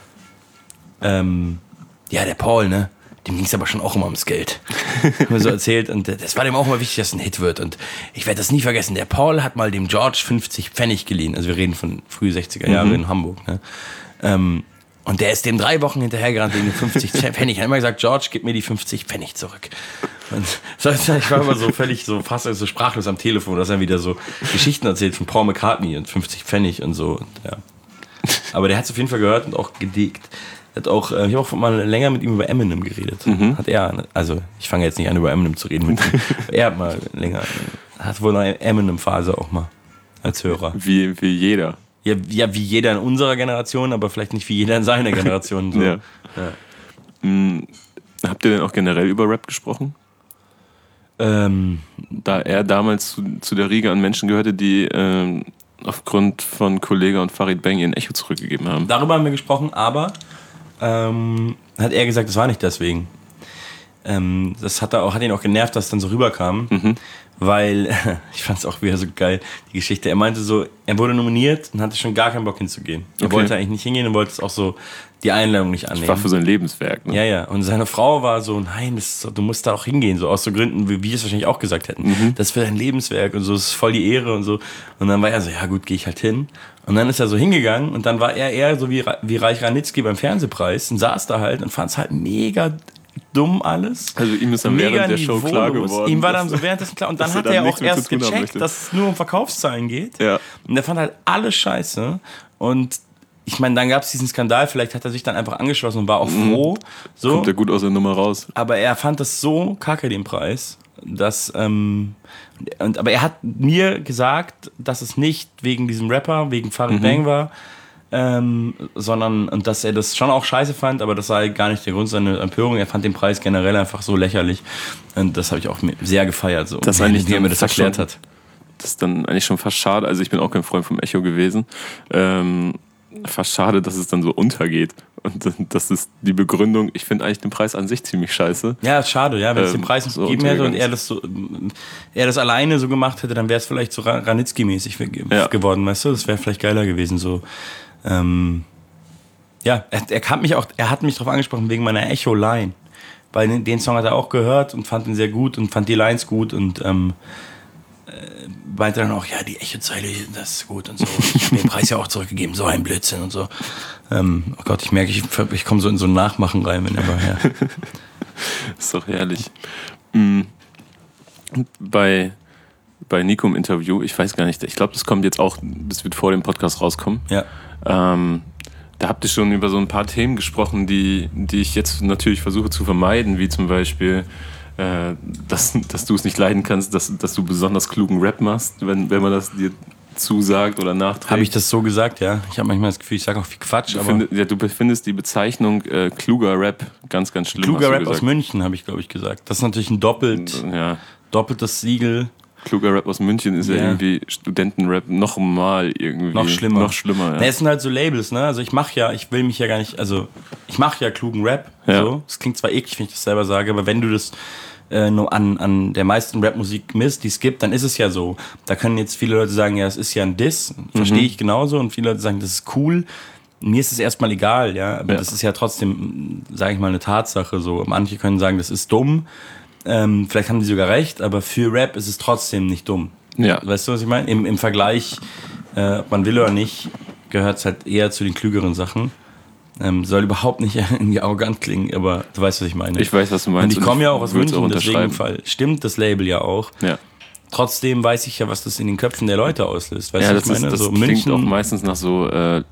[SPEAKER 3] ähm, ja, der Paul, ne? Dem ging es aber schon auch immer ums Geld. Haben wir so erzählt. Und das war dem auch immer wichtig, dass es ein Hit wird. Und ich werde das nie vergessen. Der Paul hat mal dem George fünfzig Pfennig geliehen. Also wir reden von frühe sechziger Jahre mhm. in Hamburg. Ne? Ähm, und der ist dem drei Wochen hinterhergerannt wegen den fünfzig Pfennig. Er hat immer gesagt, George, gib mir die fünfzig Pfennig zurück. Und ich war immer so völlig so fast so sprachlos am Telefon, dass er wieder so Geschichten erzählt von Paul McCartney und fünfzig Pfennig und so. Und, ja. Aber der hat es auf jeden Fall gehört und auch gedickt. Hat auch, ich habe auch mal länger mit ihm über Eminem geredet. Mhm. Hat er, also ich fange jetzt nicht an, über Eminem zu reden. Mit ihm. Er hat mal länger, hat wohl eine Eminem-Phase auch mal als Hörer.
[SPEAKER 2] Wie, wie jeder.
[SPEAKER 3] Ja, ja, wie jeder in unserer Generation, aber vielleicht nicht wie jeder in seiner Generation. So. Ja. Ja.
[SPEAKER 2] Mhm. Habt ihr denn auch generell über Rap gesprochen?
[SPEAKER 3] Ähm,
[SPEAKER 2] da er damals zu, zu der Riege an Menschen gehörte, die ähm, aufgrund von Kollega und Farid Bang ihren Echo zurückgegeben haben.
[SPEAKER 3] Darüber haben wir gesprochen, aber ähm, hat er gesagt, das war nicht deswegen. Ähm, das hat, er auch, hat ihn auch genervt, dass es dann so rüberkam, mhm. weil, ich fand es auch wieder so geil, die Geschichte. Er meinte so, er wurde nominiert und hatte schon gar keinen Bock hinzugehen. Er okay. wollte eigentlich nicht hingehen und wollte es auch so die Einladung nicht annehmen.
[SPEAKER 2] Das war für sein Lebenswerk, ne?
[SPEAKER 3] Ja, ja. Und seine Frau war so, nein, das, du musst da auch hingehen, so aus so Gründen, wie wir es wahrscheinlich auch gesagt hätten. Mhm. Das ist für dein Lebenswerk und so, das ist voll die Ehre und so. Und dann war er so, ja gut, gehe ich halt hin. Und dann ist er so hingegangen und dann war er eher so wie, wie Reich Ranitzky beim Fernsehpreis und saß da halt und fand es halt mega dumm alles.
[SPEAKER 2] Also ihm ist dann während der Show klar geworden.
[SPEAKER 3] Ihm war dann so währenddessen klar. Und dann hat er ja auch erst gecheckt, dass es nur um Verkaufszahlen geht.
[SPEAKER 2] Ja.
[SPEAKER 3] Und er fand halt alles scheiße. Und ich meine, dann gab es diesen Skandal, vielleicht hat er sich dann einfach angeschlossen und war auch froh. So.
[SPEAKER 2] Kommt er gut aus der Nummer raus.
[SPEAKER 3] Aber er fand das so kacke, den Preis, dass, ähm, und, aber er hat mir gesagt, dass es nicht wegen diesem Rapper, wegen Farid mhm. Bang war, ähm, sondern, und dass er das schon auch scheiße fand, aber das sei gar nicht der Grund seiner Empörung. Er fand den Preis generell einfach so lächerlich. Und das habe ich auch sehr gefeiert, so,
[SPEAKER 2] das eigentlich,
[SPEAKER 3] wie er mir das erklärt
[SPEAKER 2] schon,
[SPEAKER 3] hat. Das
[SPEAKER 2] ist dann eigentlich schon fast schade. Also ich bin auch kein Freund vom Echo gewesen. Ähm, fast schade, dass es dann so untergeht. Und das ist die Begründung. Ich finde eigentlich den Preis an sich ziemlich scheiße.
[SPEAKER 3] Ja, ist schade, ja. Wenn es den Preis nicht
[SPEAKER 2] so
[SPEAKER 3] gegeben hätte und er das so, er das alleine so gemacht hätte, dann wäre es vielleicht so Ranitzky-mäßig ja. geworden, weißt du? Das wäre vielleicht geiler gewesen, so. Ähm, ja, er, er, hat mich auch, er hat mich darauf angesprochen wegen meiner Echo-Line. Weil den, den Song hat er auch gehört und fand ihn sehr gut und fand die Lines gut und ähm, äh, meinte dann auch, ja, die Echo-Zeile, das ist gut und so. Ich habe den Preis ja auch zurückgegeben, so ein Blödsinn und so. Ähm, oh Gott, ich merke, ich, ich komme so in so ein Nachmachen rein, wenn er war, ja.
[SPEAKER 2] Ist doch herrlich. Mhm. Bei bei Nico im Interview, ich weiß gar nicht, ich glaube, das kommt jetzt auch, das wird vor dem Podcast rauskommen.
[SPEAKER 3] Ja.
[SPEAKER 2] Ähm, da habt ihr schon über so ein paar Themen gesprochen, die, die ich jetzt natürlich versuche zu vermeiden, wie zum Beispiel, äh, dass, dass du es nicht leiden kannst, dass, dass du besonders klugen Rap machst, wenn, wenn man das dir zusagt oder nachträgt.
[SPEAKER 3] Habe ich das so gesagt, ja? Ich habe manchmal das Gefühl, ich sage auch viel Quatsch.
[SPEAKER 2] Du,
[SPEAKER 3] aber
[SPEAKER 2] find, ja, du befindest die Bezeichnung äh, kluger Rap ganz, ganz schlimm.
[SPEAKER 3] Kluger Rap
[SPEAKER 2] gesagt.
[SPEAKER 3] aus München, habe ich, glaube ich, gesagt. Das ist natürlich ein doppelt,
[SPEAKER 2] ja.
[SPEAKER 3] doppeltes Siegel.
[SPEAKER 2] Kluger Rap aus München ist ja, ja irgendwie Studentenrap noch mal irgendwie.
[SPEAKER 3] Noch schlimmer.
[SPEAKER 2] Noch schlimmer, ja.
[SPEAKER 3] Na, es sind halt so Labels, ne? Also ich mache ja, ich will mich ja gar nicht, also ich mache ja klugen Rap.
[SPEAKER 2] Ja.
[SPEAKER 3] So. Das klingt zwar eklig, wenn ich das selber sage, aber wenn du das äh, nur an, an der meisten Rapmusik misst, die es gibt, dann ist es ja so. Da können jetzt viele Leute sagen, ja, es ist ja ein Diss. Verstehe ich genauso. Und viele Leute sagen, das ist cool. Mir ist es erstmal egal, ja. Aber ja. das ist ja trotzdem, sage ich mal, eine Tatsache. So. Manche können sagen, das ist dumm. Ähm, vielleicht haben die sogar recht, aber für Rap ist es trotzdem nicht dumm.
[SPEAKER 2] Ja.
[SPEAKER 3] Weißt du, was ich meine? Im, im Vergleich, äh, ob man will oder nicht, gehört es halt eher zu den klügeren Sachen. Ähm, soll überhaupt nicht irgendwie arrogant klingen, aber du weißt, was ich meine.
[SPEAKER 2] Ich weiß, was du meinst.
[SPEAKER 3] Und ich komme ja auch aus München,
[SPEAKER 2] auch
[SPEAKER 3] deswegen Fall stimmt das Label ja auch.
[SPEAKER 2] Ja.
[SPEAKER 3] Trotzdem weiß ich ja, was das in den Köpfen der Leute auslöst. Weißt
[SPEAKER 2] ja,
[SPEAKER 3] du,
[SPEAKER 2] das,
[SPEAKER 3] was ich meine?
[SPEAKER 2] Ist, das
[SPEAKER 3] so,
[SPEAKER 2] klingt
[SPEAKER 3] München,
[SPEAKER 2] auch meistens nach so äh,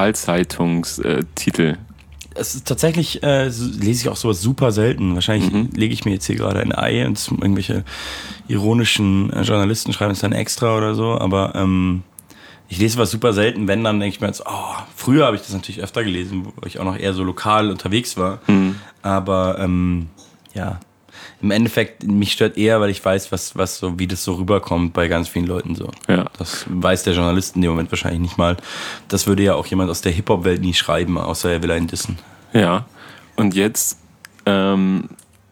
[SPEAKER 2] Lokalzeitungstitel.
[SPEAKER 3] Es ist tatsächlich, äh, lese ich auch sowas super selten. Wahrscheinlich mhm. lege ich mir jetzt hier gerade ein Ei und irgendwelche ironischen äh, Journalisten schreiben es dann extra oder so, aber ähm, ich lese was super selten, wenn, dann denke ich mir jetzt, oh, früher habe ich das natürlich öfter gelesen, wo ich auch noch eher so lokal unterwegs war,
[SPEAKER 2] mhm.
[SPEAKER 3] aber ähm, ja, im Endeffekt, mich stört eher, weil ich weiß, was, was so, wie das so rüberkommt bei ganz vielen Leuten so.
[SPEAKER 2] Ja.
[SPEAKER 3] Das weiß der Journalist in dem Moment wahrscheinlich nicht mal. Das würde ja auch jemand aus der Hip-Hop-Welt nie schreiben, außer er will einen dissen.
[SPEAKER 2] Ja, und jetzt ähm,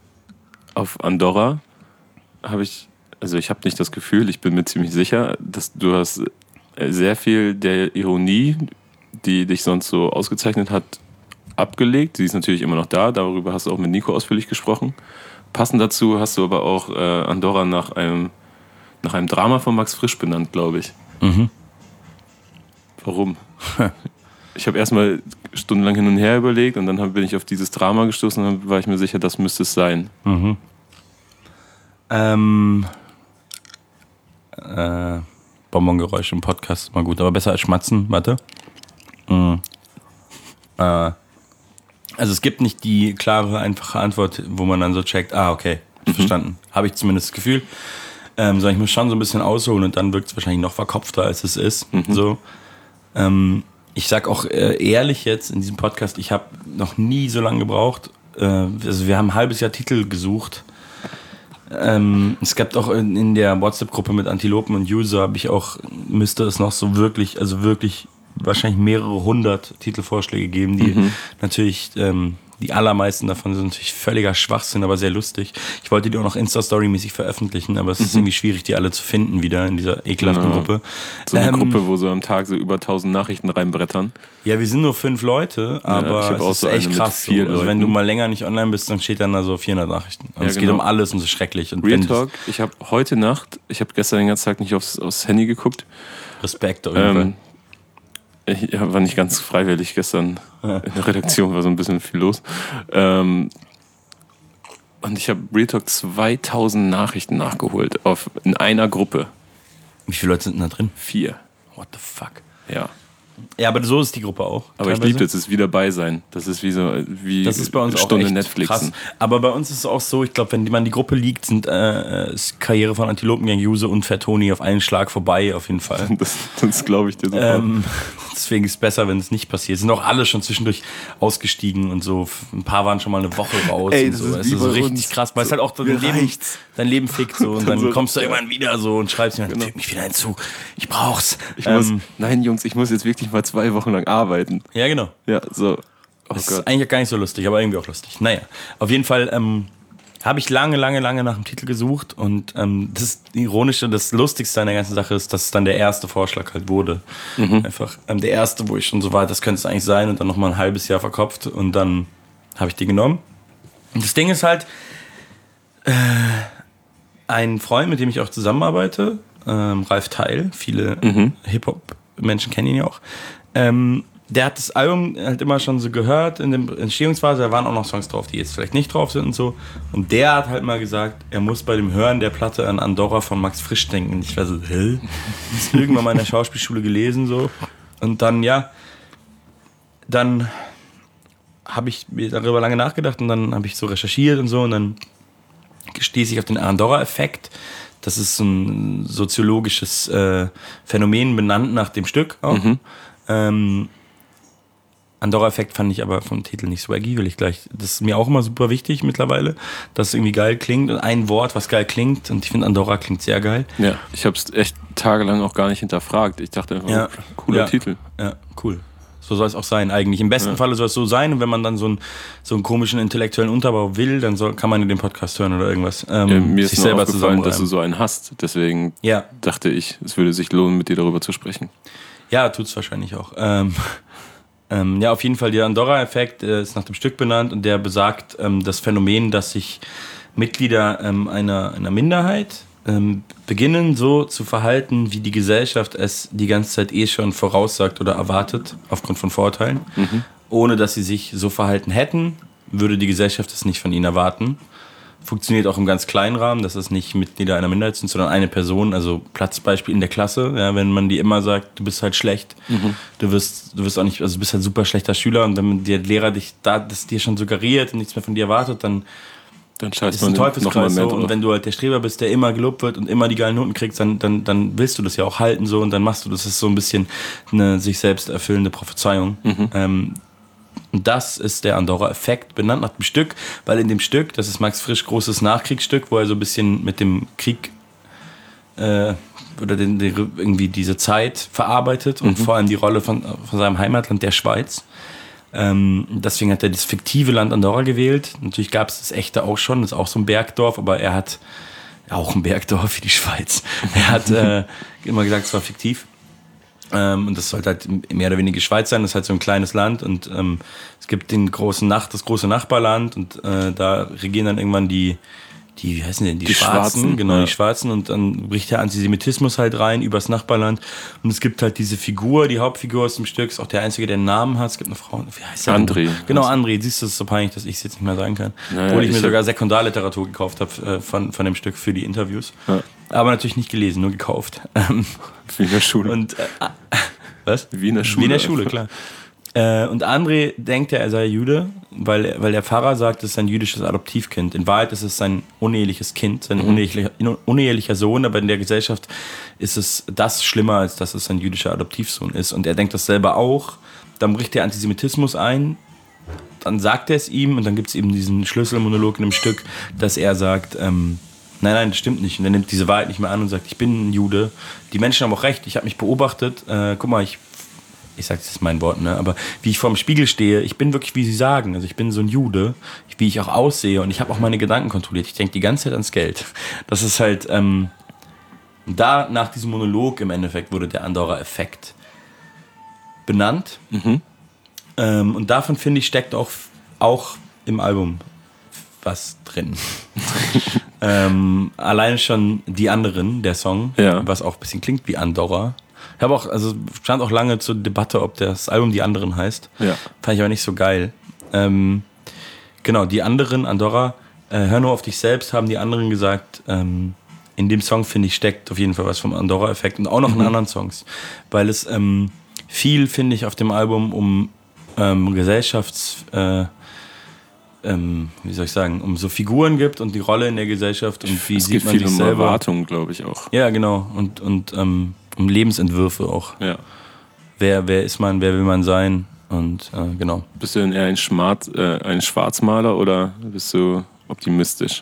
[SPEAKER 2] auf Andorra habe ich, also ich habe nicht das Gefühl, ich bin mir ziemlich sicher, dass du hast sehr viel der Ironie, die dich sonst so ausgezeichnet hat, abgelegt. Sie ist natürlich immer noch da, darüber hast du auch mit Nico ausführlich gesprochen. Passend dazu hast du aber auch äh, Andorra nach einem, nach einem Drama von Max Frisch benannt, glaube ich.
[SPEAKER 3] Mhm.
[SPEAKER 2] Warum? Ich habe erstmal stundenlang hin und her überlegt und dann hab, bin ich auf dieses Drama gestoßen und dann war ich mir sicher, das müsste es sein.
[SPEAKER 3] Mhm. Ähm, äh, Bonbongeräusch im Podcast, mal gut, aber besser als Schmatzen, warte. Mhm. Äh, also es gibt nicht die klare, einfache Antwort, wo man dann so checkt, ah, okay,
[SPEAKER 2] mhm.
[SPEAKER 3] verstanden. Habe ich zumindest das Gefühl. Ähm, sondern ich muss schon so ein bisschen ausholen und dann wirkt es wahrscheinlich noch verkopfter, als es ist.
[SPEAKER 2] Mhm.
[SPEAKER 3] So. Ähm, ich sag auch äh, ehrlich jetzt in diesem Podcast, ich habe noch nie so lange gebraucht. Äh, also wir haben ein halbes Jahr Titel gesucht. Ähm, es gab auch in, in der WhatsApp-Gruppe mit Antilopen und User, habe ich auch, müsste es noch so wirklich, also wirklich wahrscheinlich mehrere hundert Titelvorschläge geben, die mhm. natürlich, ähm, die allermeisten davon sind natürlich völliger Schwachsinn, aber sehr lustig. Ich wollte die auch noch Insta-Story-mäßig veröffentlichen, aber es mhm. ist irgendwie schwierig, die alle zu finden wieder in dieser ekelhaften
[SPEAKER 2] genau.
[SPEAKER 3] Gruppe.
[SPEAKER 2] So eine
[SPEAKER 3] ähm,
[SPEAKER 2] Gruppe, wo so am Tag so über tausend Nachrichten reinbrettern.
[SPEAKER 3] Ja, wir sind nur fünf Leute, aber
[SPEAKER 2] ja,
[SPEAKER 3] es ist
[SPEAKER 2] so
[SPEAKER 3] echt krass. So. Also wenn du mal länger nicht online bist, dann steht dann da so vierhundert Nachrichten. Und ja, es genau. geht um alles und es ist schrecklich. Und
[SPEAKER 2] Real Talk, ich habe heute Nacht, ich habe gestern den ganzen Tag nicht aufs, aufs Handy geguckt.
[SPEAKER 3] Respekt auf jeden Fall.
[SPEAKER 2] Ähm, Ich war nicht ganz freiwillig gestern ja. in der Redaktion, war so ein bisschen viel los. Ähm, und ich habe Real Talk zweitausend Nachrichten nachgeholt auf, in einer Gruppe.
[SPEAKER 3] Wie viele Leute sind denn da drin?
[SPEAKER 2] Vier.
[SPEAKER 3] What the fuck?
[SPEAKER 2] Ja.
[SPEAKER 3] Ja, aber so ist die Gruppe auch.
[SPEAKER 2] Aber teilweise. Ich liebe es, es ist wie dabei sein. Das ist wie so wie
[SPEAKER 3] das ist bei uns
[SPEAKER 2] eine Stunde
[SPEAKER 3] auch echt
[SPEAKER 2] Netflixen.
[SPEAKER 3] Krass. Aber bei uns ist es auch so, ich glaube, wenn man die Gruppe liegt, sind äh, ist Karriere von Antilopengang, Juse und Fatoni auf einen Schlag vorbei, auf jeden Fall.
[SPEAKER 2] Das, das glaube ich dir sofort.
[SPEAKER 3] Ähm, deswegen ist es besser, wenn es nicht passiert. Sind auch alle schon zwischendurch ausgestiegen und so. Ein paar waren schon mal eine Woche raus.
[SPEAKER 2] Ey,
[SPEAKER 3] und
[SPEAKER 2] das
[SPEAKER 3] so.
[SPEAKER 2] ist,
[SPEAKER 3] Es ist so richtig
[SPEAKER 2] uns.
[SPEAKER 3] krass, weil es halt auch dein Leben, dein Leben fickt so. Und dann
[SPEAKER 2] so,
[SPEAKER 3] kommst du irgendwann wieder so und schreibst mir, genau. Fick mich wieder hinzu. Ich brauch's.
[SPEAKER 2] Ich ähm, muss, nein, Jungs, ich muss jetzt wirklich mal zwei Wochen lang arbeiten.
[SPEAKER 3] Ja, genau.
[SPEAKER 2] Ja, so. Oh
[SPEAKER 3] das
[SPEAKER 2] Gott.
[SPEAKER 3] ist eigentlich gar nicht so lustig, aber irgendwie auch lustig. Naja, auf jeden Fall ähm, habe ich lange, lange, lange nach dem Titel gesucht und ähm, das Ironische, das Lustigste an der ganzen Sache ist, dass es dann der erste Vorschlag halt wurde. Mhm. Einfach ähm, der erste, wo ich schon so war, das könnte es eigentlich sein und dann nochmal ein halbes Jahr verkopft und dann habe ich die genommen. Und das Ding ist halt, äh, ein Freund, mit dem ich auch zusammenarbeite, ähm, Ralf Teil, viele mhm. Hip-Hop-Menschen kennen ihn ja auch, ähm, der hat das Album halt immer schon so gehört in der Entstehungsphase, da waren auch noch Songs drauf, die jetzt vielleicht nicht drauf sind und so. Und der hat halt mal gesagt, er muss bei dem Hören der Platte an Andorra von Max Frisch denken. Und ich war so, hä? Das ist irgendwann mal in der Schauspielschule gelesen so. Und dann, ja, dann habe ich mir darüber lange nachgedacht und dann habe ich so recherchiert und so und dann stieß ich auf den Andorra-Effekt. das ist ein soziologisches äh, Phänomen, benannt nach dem Stück auch. Mhm. Ähm, Andorra-Effekt fand ich aber vom Titel nicht swaggy, will ich gleich. Das ist mir auch immer super wichtig mittlerweile, dass es irgendwie geil klingt und ein Wort, was geil klingt. Und ich finde, Andorra klingt sehr geil.
[SPEAKER 2] Ja, ich habe es echt tagelang auch gar nicht hinterfragt. Ich dachte einfach,
[SPEAKER 3] ja.
[SPEAKER 2] oh, cooler
[SPEAKER 3] ja.
[SPEAKER 2] Titel.
[SPEAKER 3] Ja, cool. So soll es auch sein eigentlich. Im besten ja. Falle soll es so sein. Und wenn man dann so einen, so einen komischen intellektuellen Unterbau will, dann soll, kann man in den Podcast hören oder irgendwas. Ähm,
[SPEAKER 2] ja, mir ist nur aufgefallen, dass du so einen hast. Deswegen ja. dachte ich, es würde sich lohnen, mit dir darüber zu sprechen.
[SPEAKER 3] Ja, tut's wahrscheinlich auch. Ähm, ähm, ja, auf jeden Fall, der Andorra-Effekt äh, ist nach dem Stück benannt und der besagt ähm, das Phänomen, dass sich Mitglieder ähm, einer, einer Minderheit ähm, beginnen so zu verhalten, wie die Gesellschaft es die ganze Zeit eh schon voraussagt oder erwartet, aufgrund von Vorurteilen. Mhm. Ohne dass sie sich so verhalten hätten, würde die Gesellschaft es nicht von ihnen erwarten. Funktioniert auch im ganz kleinen Rahmen, dass es nicht Mitglieder einer Minderheit sind, sondern eine Person, also Platzbeispiel in der Klasse. Ja, wenn man die immer sagt, du bist halt schlecht, mhm. du wirst, du wirst auch nicht, also du bist halt super schlechter Schüler und wenn der Lehrer dich da, das dir schon suggeriert und nichts mehr von dir erwartet, dann,
[SPEAKER 2] dann scheißt
[SPEAKER 3] ist
[SPEAKER 2] man
[SPEAKER 3] ein Teufelskreis so. Und wenn du halt der Streber bist, der immer gelobt wird und immer die geilen Noten kriegst, dann, dann, dann willst du das ja auch halten so und dann machst du das. Das ist so ein bisschen eine sich selbst erfüllende Prophezeiung. Mhm. Ähm, Und das ist der Andorra-Effekt, benannt nach dem Stück, weil in dem Stück, das ist Max Frisch großes Nachkriegsstück, wo er so ein bisschen mit dem Krieg äh, oder den, den, irgendwie diese Zeit verarbeitet und mhm. vor allem die Rolle von, von seinem Heimatland, der Schweiz. Ähm, deswegen hat er das fiktive Land Andorra gewählt. Natürlich gab es das echte auch schon, das ist auch so ein Bergdorf, aber er hat auch ein Bergdorf wie die Schweiz. Er hat äh, immer gesagt, es war fiktiv. Ähm, und das sollte halt mehr oder weniger Schweiz sein, das ist halt so ein kleines Land und ähm, es gibt den großen Nach- das große Nachbarland und äh, da regieren dann irgendwann die, die wie heißen denn, die,
[SPEAKER 2] die
[SPEAKER 3] Schwarzen,
[SPEAKER 2] Schwarzen,
[SPEAKER 3] genau,
[SPEAKER 2] ja.
[SPEAKER 3] die Schwarzen und dann bricht der Antisemitismus halt rein übers Nachbarland und es gibt halt diese Figur, die Hauptfigur aus dem Stück, ist auch der einzige, der einen Namen hat, es gibt eine Frau, wie heißt der?
[SPEAKER 2] André.
[SPEAKER 3] Genau, André, siehst du, das ist so peinlich, dass ich es jetzt nicht mehr sagen kann,
[SPEAKER 2] naja,
[SPEAKER 3] obwohl ich,
[SPEAKER 2] ich
[SPEAKER 3] mir sogar Sekundarliteratur gekauft habe äh, von, von dem Stück für die Interviews, ja. aber natürlich nicht gelesen, nur gekauft.
[SPEAKER 2] Wie in der Schule.
[SPEAKER 3] Und äh, was?
[SPEAKER 2] Wie in der Schule.
[SPEAKER 3] Wie in der Schule, klar. Äh, und André denkt ja, er sei Jude, weil, weil der Pfarrer sagt, es ist ein jüdisches Adoptivkind. In Wahrheit ist es sein uneheliches Kind, sein mhm. unehelicher, unehelicher Sohn, aber in der Gesellschaft ist es das schlimmer, als dass es ein jüdischer Adoptivsohn ist. Und er denkt das selber auch. Dann bricht der Antisemitismus ein, dann sagt er es ihm und dann gibt es eben diesen Schlüsselmonolog in dem Stück, dass er sagt, ähm, nein, nein, das stimmt nicht. Und er nimmt diese Wahrheit nicht mehr an und sagt, ich bin ein Jude. Die Menschen haben auch recht, ich habe mich beobachtet. Äh, guck mal, ich, ich sage jetzt mein Wort, ne? Aber wie ich vor dem Spiegel stehe, ich bin wirklich, wie sie sagen. Also ich bin so ein Jude, wie ich auch aussehe und ich habe auch meine Gedanken kontrolliert. Ich denke die ganze Zeit ans Geld. Das ist halt, ähm, da nach diesem Monolog im Endeffekt wurde der Andorra-Effekt benannt. Mhm. Ähm, und davon, finde ich, steckt auch, auch im Album was drin. ähm, allein schon Die Anderen, der Song, ja. was auch ein bisschen klingt wie Andorra. Ich habe auch, also stand auch lange zur Debatte, ob das Album Die Anderen heißt. Ja. Fand ich aber nicht so geil. Ähm, genau, Die Anderen, Andorra, äh, hör nur auf dich selbst, haben die anderen gesagt. Ähm, in dem Song, finde ich, steckt auf jeden Fall was vom Andorra-Effekt und auch noch mhm. in anderen Songs. Weil es ähm, viel, finde ich, auf dem Album um ähm, Gesellschafts... Äh, Ähm, wie soll ich sagen, um so Figuren gibt und die Rolle in der Gesellschaft und wie
[SPEAKER 2] es
[SPEAKER 3] sieht man
[SPEAKER 2] viel
[SPEAKER 3] sich
[SPEAKER 2] um
[SPEAKER 3] selber.
[SPEAKER 2] Erwartungen, glaube ich auch.
[SPEAKER 3] Ja, genau. Und, und ähm, um Lebensentwürfe auch.
[SPEAKER 2] Ja.
[SPEAKER 3] Wer, wer ist man, wer will man sein? Und äh, genau.
[SPEAKER 2] Bist du denn eher ein, Schmart, äh, ein Schwarzmaler oder bist du optimistisch?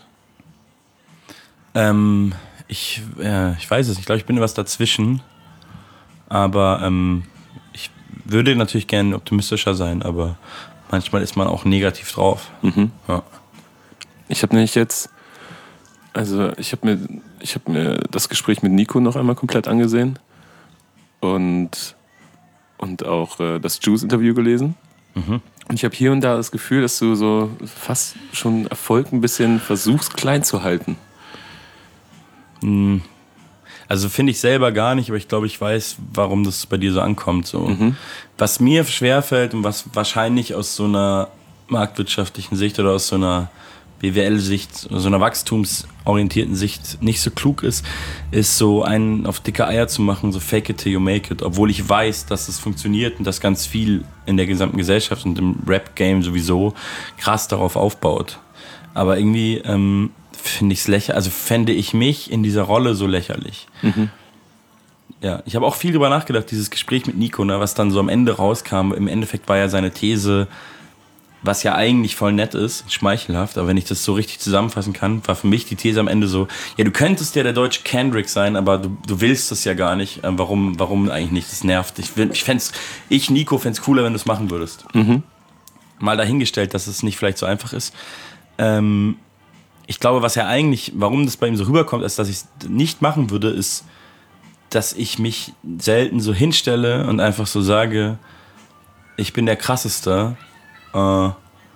[SPEAKER 3] Ähm, ich, äh, ich weiß es nicht. Ich glaube, ich bin was dazwischen. Aber ähm, ich würde natürlich gerne optimistischer sein, aber manchmal ist man auch negativ drauf. Mhm. Ja.
[SPEAKER 2] Ich habe nämlich jetzt, also ich habe mir, ich habe mir das Gespräch mit Nico noch einmal komplett angesehen und, und auch äh, das Juice-Interview gelesen. Mhm. Und ich habe hier und da das Gefühl, dass du so fast schon Erfolg ein bisschen versuchst, klein zu halten.
[SPEAKER 3] Mhm. Also finde ich selber gar nicht, aber ich glaube, ich weiß, warum das bei dir so ankommt. So. Mhm. Was mir schwerfällt und was wahrscheinlich aus so einer marktwirtschaftlichen Sicht oder aus so einer B W L-Sicht, so einer wachstumsorientierten Sicht nicht so klug ist, ist so einen auf dicke Eier zu machen, so fake it till you make it. Obwohl ich weiß, dass es funktioniert und dass ganz viel in der gesamten Gesellschaft und im Rap-Game sowieso krass darauf aufbaut. Aber irgendwie ähm, finde ich es lächerlich, also fände ich mich in dieser Rolle so lächerlich. Mhm. Ja, ich habe auch viel drüber nachgedacht, dieses Gespräch mit Nico, ne, was dann so am Ende rauskam. Im Endeffekt war ja seine These, was ja eigentlich voll nett ist, schmeichelhaft, aber wenn ich das so richtig zusammenfassen kann, war für mich die These am Ende so, ja, du könntest ja der deutsche Kendrick sein, aber du, du willst das ja gar nicht. Ähm, warum, warum eigentlich nicht? Das nervt. Ich, ich, fänd's, ich Nico, fände es cooler, wenn du es machen würdest. Mhm. Mal dahingestellt, dass es nicht vielleicht so einfach ist. Ähm, ich glaube, was er eigentlich, warum das bei ihm so rüberkommt, ist, dass ich es nicht machen würde, ist, dass ich mich selten so hinstelle und einfach so sage, ich bin der Krasseste äh,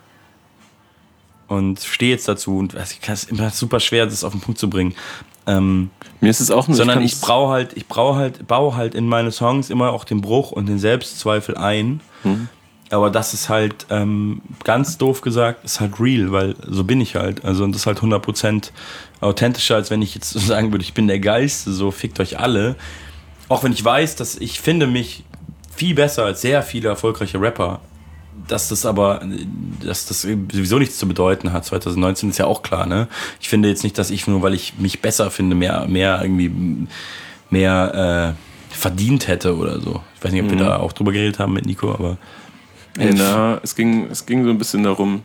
[SPEAKER 3] und stehe jetzt dazu. Und es ist immer super schwer, das auf den Punkt zu bringen. Ähm,
[SPEAKER 2] Mir ist es auch nicht.
[SPEAKER 3] Sondern ich, ich brauche halt, ich brauche halt, baue halt in meine Songs immer auch den Bruch und den Selbstzweifel ein. Mhm. Aber das ist halt, ähm, ganz doof gesagt, ist halt real, weil so bin ich halt. Also und das ist halt hundert Prozent authentischer, als wenn ich jetzt so sagen würde, ich bin der Geilste, so fickt euch alle. Auch wenn ich weiß, dass ich finde mich viel besser als sehr viele erfolgreiche Rapper. Dass das aber, dass das sowieso nichts zu bedeuten hat. zwanzig neunzehn ist ja auch klar, ne? Ich finde jetzt nicht, dass ich nur, weil ich mich besser finde, mehr, mehr irgendwie, mehr äh, verdient hätte oder so. Ich weiß nicht, ob mhm. wir da auch drüber geredet haben mit Nico, aber...
[SPEAKER 2] Na, es ging, es ging so ein bisschen darum,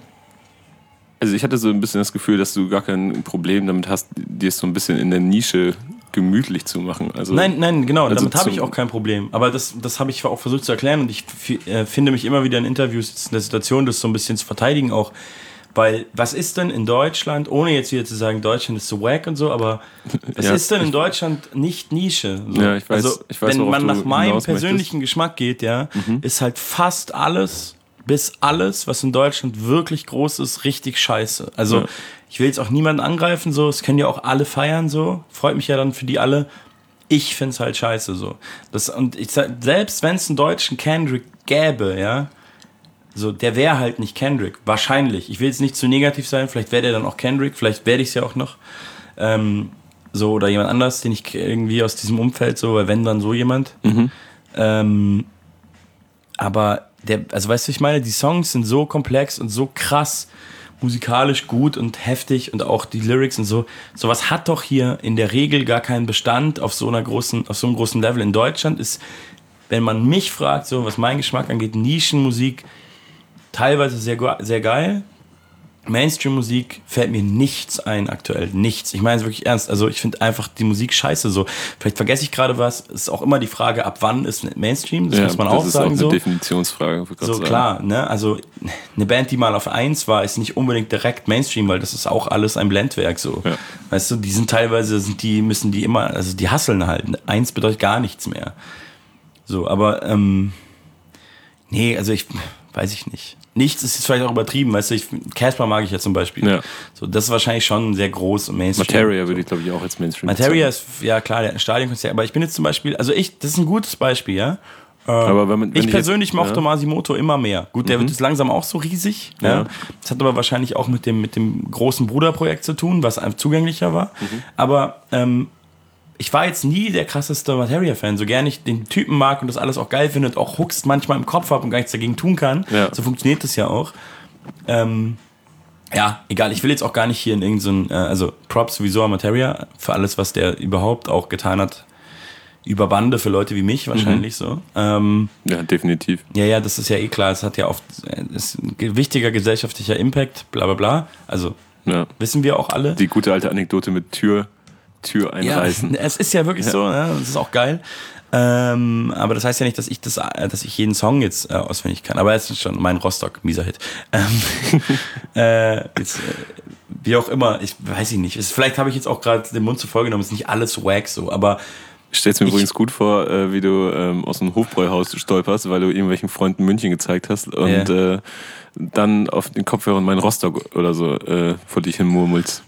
[SPEAKER 2] also ich hatte so ein bisschen das Gefühl, dass du gar kein Problem damit hast, dir es so ein bisschen in der Nische gemütlich zu machen. Also,
[SPEAKER 3] nein, nein, genau,
[SPEAKER 2] also
[SPEAKER 3] damit habe ich auch kein Problem. Aber das, das habe ich auch versucht zu erklären und ich f- äh, finde mich immer wieder in Interviews in der Situation, das so ein bisschen zu verteidigen auch. Weil, was ist denn in Deutschland, ohne jetzt wieder zu sagen, Deutschland ist so wack und so, aber was ja, ist denn in Deutschland nicht Nische? So.
[SPEAKER 2] Ja, ich weiß,
[SPEAKER 3] also,
[SPEAKER 2] ich weiß,
[SPEAKER 3] wenn man nach meinem persönlichen möchtest. Geschmack geht, ja, mhm. ist halt fast alles, bis alles, was in Deutschland wirklich groß ist, richtig scheiße. Also, ja. ich will jetzt auch niemanden angreifen, so, es können ja auch alle feiern, so, freut mich ja dann für die alle. Ich find's halt scheiße, so. Das, und ich sag, selbst wenn es einen deutschen Kendrick gäbe, ja, so, der wäre halt nicht Kendrick. Wahrscheinlich. Ich will jetzt nicht zu negativ sein. Vielleicht wäre der dann auch Kendrick. Vielleicht werde ich es ja auch noch. Ähm, so, oder jemand anders, den ich irgendwie aus diesem Umfeld so, weil wenn dann so jemand. Mhm. Ähm, aber der, also weißt du, ich meine, die Songs sind so komplex und so krass musikalisch gut und heftig und auch die Lyrics und so. Sowas hat doch hier in der Regel gar keinen Bestand auf so einer großen, auf so einem großen Level. In Deutschland ist, wenn man mich fragt, so was meinen Geschmack angeht, Nischenmusik teilweise sehr, sehr geil. Mainstream-Musik fällt mir nichts ein aktuell. Nichts. Ich meine es wirklich ernst. Also ich finde einfach die Musik scheiße so. Vielleicht vergesse ich gerade was. Es ist auch immer die Frage, ab wann ist Mainstream? Das ja, muss man auch sagen. Das ist auch eine
[SPEAKER 2] so. Definitionsfrage.
[SPEAKER 3] So sagen. Klar, ne? Also eine Band, die mal auf eins war, ist nicht unbedingt direkt Mainstream, weil das ist auch alles ein Blendwerk so. Ja. Weißt du, die sind teilweise, sind die, müssen die immer, also die hasseln halt. Eins bedeutet gar nichts mehr. So, aber ähm, nee, also ich weiß ich nicht. Nichts ist jetzt vielleicht auch übertrieben, weißt du, Casper mag ich ja zum Beispiel. Ja. So, das ist wahrscheinlich schon sehr groß und Mainstream.
[SPEAKER 2] Materia
[SPEAKER 3] so.
[SPEAKER 2] würde ich glaube ich auch als Mainstream
[SPEAKER 3] Materia ist, ja klar, der Stadionkonzert, aber ich bin jetzt zum Beispiel, also ich, das ist ein gutes Beispiel, ja. Ähm,
[SPEAKER 2] aber wenn man, wenn
[SPEAKER 3] ich, ich persönlich
[SPEAKER 2] jetzt,
[SPEAKER 3] mochte
[SPEAKER 2] ja.
[SPEAKER 3] Masimoto immer mehr. Gut, der mhm. wird jetzt langsam auch so riesig. Ja. Ja. Das hat aber wahrscheinlich auch mit dem, mit dem großen Bruderprojekt zu tun, was einem zugänglicher war. Mhm. Aber ähm, ich war jetzt nie der krasseste Materia-Fan, so gern ich den Typen mag und das alles auch geil finde und auch Hooks manchmal im Kopf habe und gar nichts dagegen tun kann. Ja. So funktioniert das ja auch. Ähm, ja, egal, ich will jetzt auch gar nicht hier in irgendein, äh, also Props sowieso an Materia für alles, was der überhaupt auch getan hat, über Bande für Leute wie mich wahrscheinlich mhm. so. Ähm,
[SPEAKER 2] ja, definitiv.
[SPEAKER 3] Ja, ja, das ist ja eh klar, es hat ja oft, ist ein wichtiger gesellschaftlicher Impact, bla bla bla, also ja. wissen wir auch alle.
[SPEAKER 2] Die gute alte Anekdote mit Tür Tür einreißen.
[SPEAKER 3] Ja, es ist ja wirklich ja. so, ja, das ist auch geil. Ähm, aber das heißt ja nicht, dass ich das, dass ich jeden Song jetzt äh, auswendig kann. Aber es ist schon mein Rostock, mieser Hit. Ähm, äh, jetzt, äh, wie auch immer, ich weiß ich nicht. Es, vielleicht habe ich jetzt auch gerade den Mund zu voll genommen, es ist nicht alles wack so, aber
[SPEAKER 2] ich stell's mir ich, übrigens gut vor, äh, wie du ähm, aus dem Hofbräuhaus stolperst, weil du irgendwelchen Freunden München gezeigt hast und yeah. äh, dann auf den Kopfhörern meinen Rostock oder so äh, vor dich hin murmelst.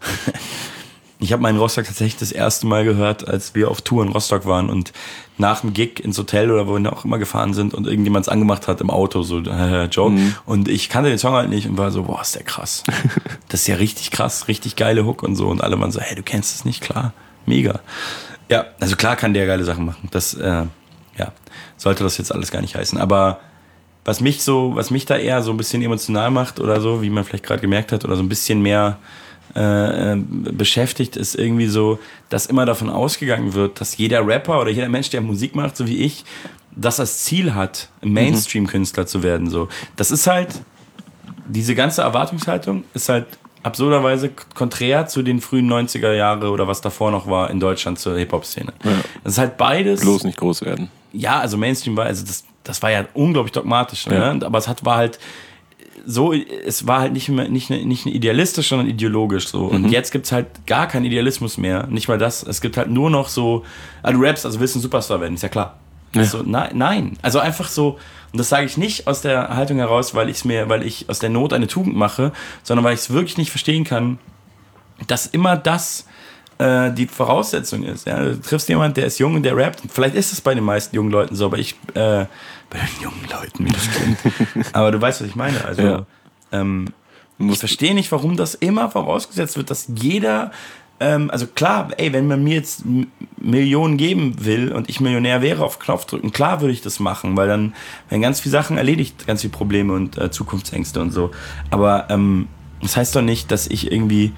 [SPEAKER 3] Ich habe meinen Rostock tatsächlich das erste Mal gehört, als wir auf Tour in Rostock waren und nach dem Gig ins Hotel oder wo wir auch immer gefahren sind und irgendjemand es angemacht hat im Auto, so äh, Joke. Mhm. Und ich kannte den Song halt nicht und war so, boah, ist der krass. Das ist ja richtig krass, richtig geile Hook und so. Und alle waren so, hey, du kennst es nicht, klar, mega. Ja, also klar kann der geile Sachen machen. Das, äh, ja, sollte das jetzt alles gar nicht heißen. Aber was mich so, was mich da eher so ein bisschen emotional macht oder so, wie man vielleicht gerade gemerkt hat, oder so ein bisschen mehr äh, beschäftigt, ist irgendwie so, dass immer davon ausgegangen wird, dass jeder Rapper oder jeder Mensch, der Musik macht, so wie ich, das als Ziel hat, ein Mainstream-Künstler zu werden. So. Das ist halt, diese ganze Erwartungshaltung ist halt absurderweise konträr zu den frühen neunziger Jahre oder was davor noch war in Deutschland zur Hip-Hop-Szene. Ja. Das ist halt beides.
[SPEAKER 2] Bloß nicht groß werden.
[SPEAKER 3] Ja, also Mainstream war, also das, das war ja unglaublich dogmatisch, ja. Ne? Aber es hat, war halt so, es war halt nicht mehr, nicht, nicht idealistisch, sondern ideologisch so. Und mhm. jetzt gibt's halt gar keinen Idealismus mehr. Nicht mal das. Es gibt halt nur noch so, ah, du rappst, also willst ein Superstar werden, ist ja klar. Ja. So, nein, nein. Also einfach so, und das sage ich nicht aus der Haltung heraus, weil ich mir, weil ich aus der Not eine Tugend mache, sondern weil ich es wirklich nicht verstehen kann, dass immer das äh, die Voraussetzung ist. Ja? Du triffst jemanden, der ist jung und der rappt. Vielleicht ist es bei den meisten jungen Leuten so, aber ich, äh, bei den jungen Leuten, wie das klingt. Aber du weißt, was ich meine. Also, ja. ähm, ich verstehe nicht, warum das immer vorausgesetzt wird, dass jeder, ähm, also klar, ey, wenn man mir jetzt Millionen geben will und ich Millionär wäre, auf Knopf drücken, klar würde ich das machen, weil dann werden ganz viele Sachen erledigt, ganz viele Probleme und äh, Zukunftsängste und so. Aber ähm, das heißt doch nicht, dass ich irgendwie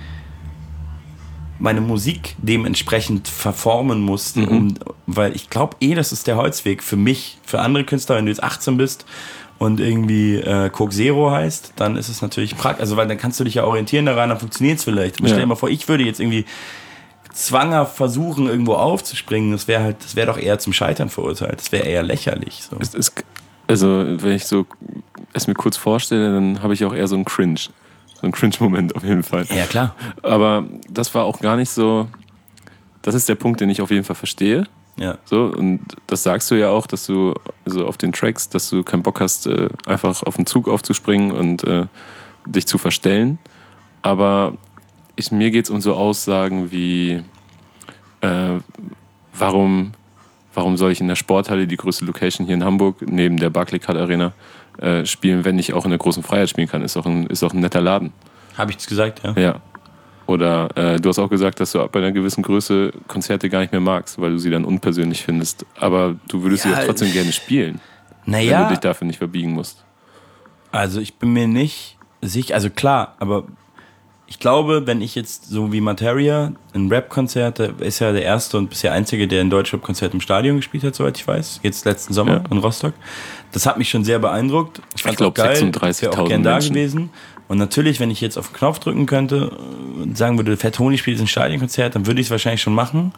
[SPEAKER 3] meine Musik dementsprechend verformen muss, mhm. um, weil ich glaube eh, das ist der Holzweg für mich, für andere Künstler, wenn du jetzt achtzehn bist und irgendwie äh, Coke Zero heißt, dann ist es natürlich praktisch, also weil dann kannst du dich ja orientieren daran, dann funktioniert es vielleicht. Aber ja. Stell dir mal vor, ich würde jetzt irgendwie zwanghaft versuchen, irgendwo aufzuspringen, das wäre halt, das wäre doch eher zum Scheitern verurteilt, das wäre eher lächerlich. So.
[SPEAKER 2] Es ist, also wenn ich so es mir kurz vorstelle, dann habe ich auch eher so einen Cringe. So ein Cringe-Moment auf jeden Fall.
[SPEAKER 3] Ja, klar.
[SPEAKER 2] Aber das war auch gar nicht so, das ist der Punkt, den ich auf jeden Fall verstehe.
[SPEAKER 3] Ja.
[SPEAKER 2] So, und das sagst du ja auch, dass du also auf den Tracks, dass du keinen Bock hast, äh, einfach auf den Zug aufzuspringen und äh, dich zu verstellen. Aber ich, mir geht es um so Aussagen wie, äh, warum, warum soll ich in der Sporthalle, die größte Location hier in Hamburg, neben der Barclaycard Arena, äh, spielen, wenn ich auch in der großen Freiheit spielen kann? Ist auch ein, ist auch ein netter Laden.
[SPEAKER 3] Habe ich das gesagt, ja.
[SPEAKER 2] Ja. Oder äh, du hast auch gesagt, dass du ab einer gewissen Größe Konzerte gar nicht mehr magst, weil du sie dann unpersönlich findest. Aber du würdest ja, sie auch trotzdem gerne spielen,
[SPEAKER 3] naja,
[SPEAKER 2] wenn du dich dafür nicht verbiegen musst.
[SPEAKER 3] Also ich bin mir nicht sicher, also klar, aber ich glaube, wenn ich jetzt so wie Materia ein Rap-Konzert, der ist ja der erste und bisher einzige, der ein Deutschrap-Konzert im Stadion gespielt hat, soweit ich weiß, jetzt letzten Sommer ja. in Rostock. Das hat mich schon sehr beeindruckt. Ich fand es auch geil, ich wäre auch gern da gewesen. Und natürlich, wenn ich jetzt auf den Knopf drücken könnte und sagen würde, Fat Tony spielt jetzt ein Stadionkonzert, dann würde ich es wahrscheinlich schon machen.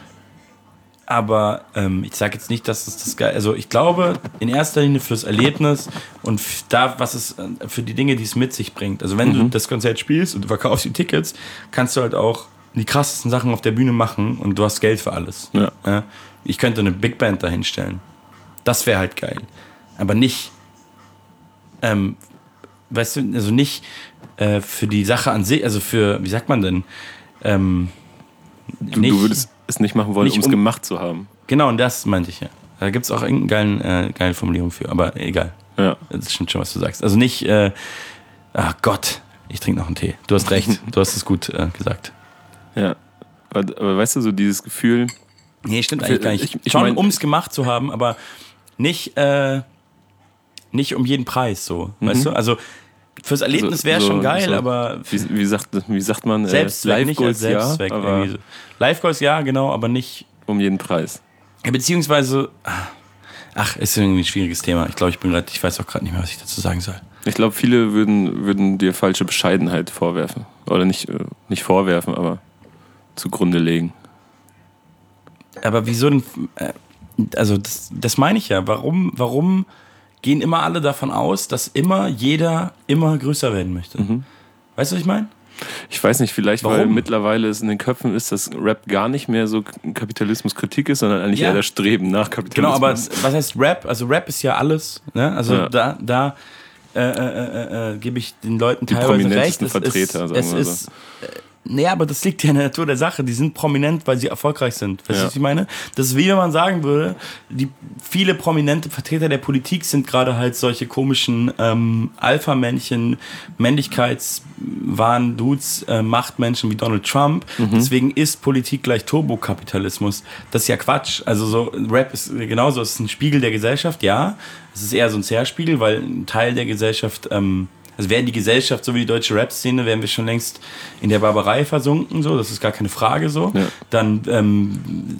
[SPEAKER 3] Aber ähm, ich sage jetzt nicht, dass es das geil. Also ich glaube in erster Linie fürs Erlebnis und da, was es für die Dinge, die es mit sich bringt. Also wenn mhm. du das Konzert spielst und du verkaufst die Tickets, kannst du halt auch die krassesten Sachen auf der Bühne machen und du hast Geld für alles.
[SPEAKER 2] Ja.
[SPEAKER 3] Ja? Ich könnte eine Big Band dahinstellen. Das wäre halt geil. Aber nicht, ähm, weißt du, also nicht äh, für die Sache an sich, also für, wie sagt man denn, ähm,
[SPEAKER 2] du, nicht, du würdest es nicht machen wollen, um es gemacht zu haben.
[SPEAKER 3] Genau, und das meinte ich ja. Da gibt es auch irgendeine geile, äh, geile Formulierung für, aber egal.
[SPEAKER 2] Ja.
[SPEAKER 3] Das stimmt schon, was du sagst. Also nicht, äh, ach Gott, ich trinke noch einen Tee. Du hast recht, du hast es gut äh, gesagt.
[SPEAKER 2] Ja, aber, aber weißt du, so dieses Gefühl...
[SPEAKER 3] Nee, stimmt eigentlich gar nicht.
[SPEAKER 2] Ich, ich
[SPEAKER 3] schon,
[SPEAKER 2] mein,
[SPEAKER 3] um es gemacht zu haben, aber nicht, äh, nicht um jeden Preis so, mhm. weißt du? Also fürs Erlebnis wäre so, schon geil, so, aber...
[SPEAKER 2] Wie, wie, sagt, wie sagt man?
[SPEAKER 3] Selbstzweck, äh, Live Goals, nicht als Selbstzweck. Ja, so. Live Goals, ja, genau, aber nicht...
[SPEAKER 2] Um jeden Preis.
[SPEAKER 3] Ja, beziehungsweise... Ach, ist irgendwie ein schwieriges Thema. Ich glaube, ich bin gerade... Ich weiß auch gerade nicht mehr, was ich dazu sagen soll.
[SPEAKER 2] Ich glaube, viele würden, würden dir falsche Bescheidenheit vorwerfen. Oder nicht, nicht vorwerfen, aber zugrunde legen.
[SPEAKER 3] Aber wieso denn... Also das, das meine ich ja. Warum... warum gehen immer alle davon aus, dass immer jeder immer größer werden möchte. Mhm. Weißt du, was ich meine?
[SPEAKER 2] Ich weiß nicht, vielleicht, Warum? Weil mittlerweile es in den Köpfen ist, dass Rap gar nicht mehr so Kapitalismuskritik ist, sondern eigentlich ja. eher das Streben nach Kapitalismus.
[SPEAKER 3] Genau, aber was heißt Rap? Also Rap ist ja alles. Ne? Also ja. da, da äh, äh, äh, gebe ich den Leuten
[SPEAKER 2] die
[SPEAKER 3] teilweise recht.
[SPEAKER 2] Es Vertreter,
[SPEAKER 3] ist,
[SPEAKER 2] sagen
[SPEAKER 3] es
[SPEAKER 2] wir
[SPEAKER 3] ist, so. Naja, aber das liegt ja in der Natur der Sache. Die sind prominent, weil sie erfolgreich sind. Weißt du, ja. was ich meine? Das ist wie wenn man sagen würde, die viele prominente Vertreter der Politik sind gerade halt solche komischen ähm, Alpha-Männchen, Männlichkeitswahn Dudes, äh, Machtmenschen wie Donald Trump. Mhm. Deswegen ist Politik gleich Turbokapitalismus. Das ist ja Quatsch. Also so Rap ist genauso, es ist ein Spiegel der Gesellschaft, ja. Es ist eher so ein Zerspiegel, weil ein Teil der Gesellschaft ähm, Also wäre die Gesellschaft so wie die deutsche Rap-Szene, wären wir schon längst in der Barbarei versunken, so, das ist gar keine Frage so.
[SPEAKER 2] Ja.
[SPEAKER 3] Dann, ähm,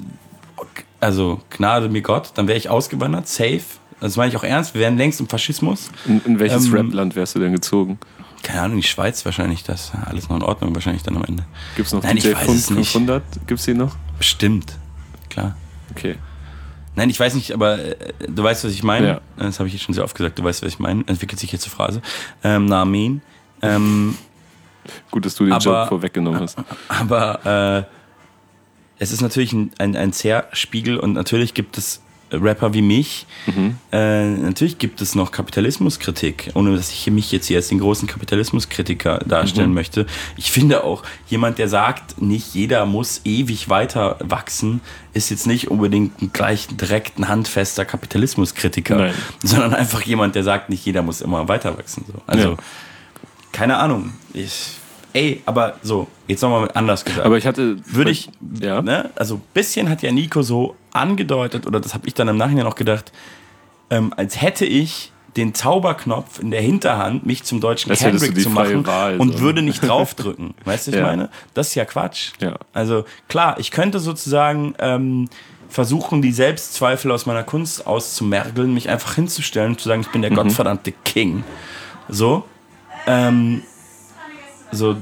[SPEAKER 3] also Gnade mir Gott, dann wäre ich ausgewandert, safe. Das meine ich auch ernst, wir wären längst im Faschismus.
[SPEAKER 2] In, in welches
[SPEAKER 3] Ähm,
[SPEAKER 2] Rap-Land wärst du denn gezogen?
[SPEAKER 3] Keine Ahnung, die Schweiz wahrscheinlich, das ist alles noch in Ordnung wahrscheinlich dann am Ende.
[SPEAKER 2] Gibt es noch
[SPEAKER 3] Nein,
[SPEAKER 2] D J
[SPEAKER 3] ich weiß es nicht.
[SPEAKER 2] fünfhundert? Gibt es die noch?
[SPEAKER 3] Bestimmt, klar.
[SPEAKER 2] Okay.
[SPEAKER 3] Nein, ich weiß nicht, aber äh, du weißt, was ich meine.
[SPEAKER 2] Ja.
[SPEAKER 3] Das habe ich jetzt schon sehr oft gesagt. Du weißt, was ich meine. Entwickelt sich jetzt die Phrase. Ähm, na, Amen. Ähm,
[SPEAKER 2] Gut, dass du den
[SPEAKER 3] aber,
[SPEAKER 2] Job vorweggenommen hast.
[SPEAKER 3] Aber äh, es ist natürlich ein, ein, ein Zerspiegel und natürlich gibt es Rapper wie mich.
[SPEAKER 2] Mhm.
[SPEAKER 3] Äh, natürlich gibt es noch Kapitalismuskritik, ohne dass ich mich jetzt hier als den großen Kapitalismuskritiker darstellen
[SPEAKER 2] Mhm.
[SPEAKER 3] möchte. Ich finde auch, jemand, der sagt, nicht jeder muss ewig weiter wachsen, ist jetzt nicht unbedingt gleich direkt ein handfester Kapitalismuskritiker,
[SPEAKER 2] Nein.
[SPEAKER 3] sondern einfach jemand, der sagt, nicht jeder muss immer weiter wachsen. So. Also,
[SPEAKER 2] Ja.
[SPEAKER 3] keine Ahnung. Ich, ey, aber so, jetzt nochmal anders gesagt.
[SPEAKER 2] Aber ich hatte...
[SPEAKER 3] Würde ich,
[SPEAKER 2] Ja.
[SPEAKER 3] ne, also ein bisschen hat ja Nico so angedeutet, oder das habe ich dann im Nachhinein auch gedacht, ähm, als hätte ich den Zauberknopf in der Hinterhand, mich zum deutschen
[SPEAKER 2] Als hättest du
[SPEAKER 3] Kendrick
[SPEAKER 2] die
[SPEAKER 3] zu
[SPEAKER 2] freie
[SPEAKER 3] machen
[SPEAKER 2] Wahl,
[SPEAKER 3] und
[SPEAKER 2] so.
[SPEAKER 3] würde nicht draufdrücken. Weißt du, was ich
[SPEAKER 2] Ja.
[SPEAKER 3] meine? Das ist ja Quatsch.
[SPEAKER 2] Ja.
[SPEAKER 3] Also klar, ich könnte sozusagen ähm, versuchen, die Selbstzweifel aus meiner Kunst auszumergeln, mich einfach hinzustellen und zu sagen, ich bin der
[SPEAKER 2] Mhm.
[SPEAKER 3] gottverdammte King. So. Ähm, so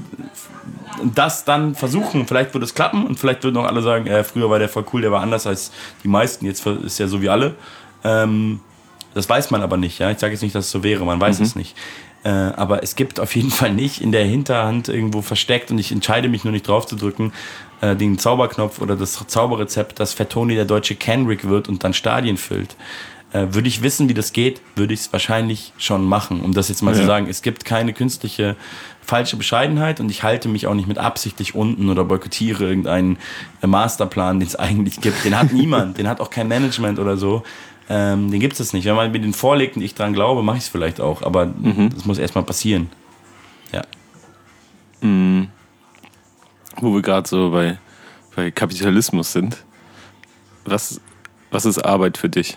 [SPEAKER 3] das dann versuchen, vielleicht würde es klappen und vielleicht würden auch alle sagen, äh, früher war der voll cool, der war anders als die meisten, jetzt ist er so wie alle. Ähm, das weiß man aber nicht, ja. Ich sage jetzt nicht, dass es so wäre, man weiß
[SPEAKER 2] Mhm.
[SPEAKER 3] es nicht. Äh, aber es gibt auf jeden Fall nicht in der Hinterhand irgendwo versteckt und ich entscheide mich nur nicht drauf zu drücken, äh, den Zauberknopf oder das Zauberrezept, dass Fettoni der deutsche Kendrick wird und dann Stadien füllt. Äh, würde ich wissen, wie das geht, würde ich es wahrscheinlich schon machen, um das jetzt mal
[SPEAKER 2] Ja.
[SPEAKER 3] zu sagen. Es gibt keine künstliche falsche Bescheidenheit und ich halte mich auch nicht mit absichtlich unten oder boykottiere irgendeinen äh, Masterplan, den es eigentlich gibt. Den hat niemand, den hat auch kein Management oder so. Ähm, den gibt es nicht. Wenn man mir den vorlegt und ich dran glaube, mache ich es vielleicht auch. Aber
[SPEAKER 2] Mhm.
[SPEAKER 3] das muss erstmal passieren. Ja.
[SPEAKER 2] Mhm. Wo wir gerade so bei, bei Kapitalismus sind. Was, was ist Arbeit für dich?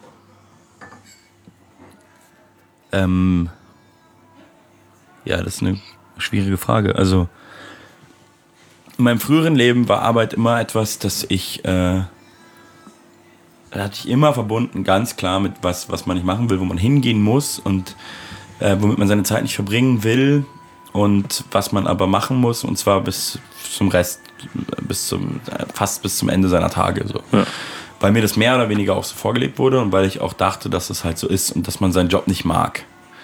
[SPEAKER 3] Ähm, ja, das ist eine schwierige Frage. Also, in meinem früheren Leben war Arbeit immer etwas, das ich, äh, da hatte ich immer verbunden, ganz klar mit was, was man nicht machen will, wo man hingehen muss und äh, womit man seine Zeit nicht verbringen will und was man aber machen muss und zwar bis zum Rest, bis zum, äh, fast bis zum Ende seiner Tage, so.
[SPEAKER 2] Ja.
[SPEAKER 3] Weil mir das mehr oder weniger auch so vorgelebt wurde und weil ich auch dachte, dass es halt so ist und dass man seinen Job nicht mag.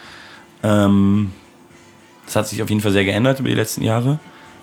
[SPEAKER 3] Ähm, das hat sich auf jeden Fall sehr geändert über die letzten Jahre.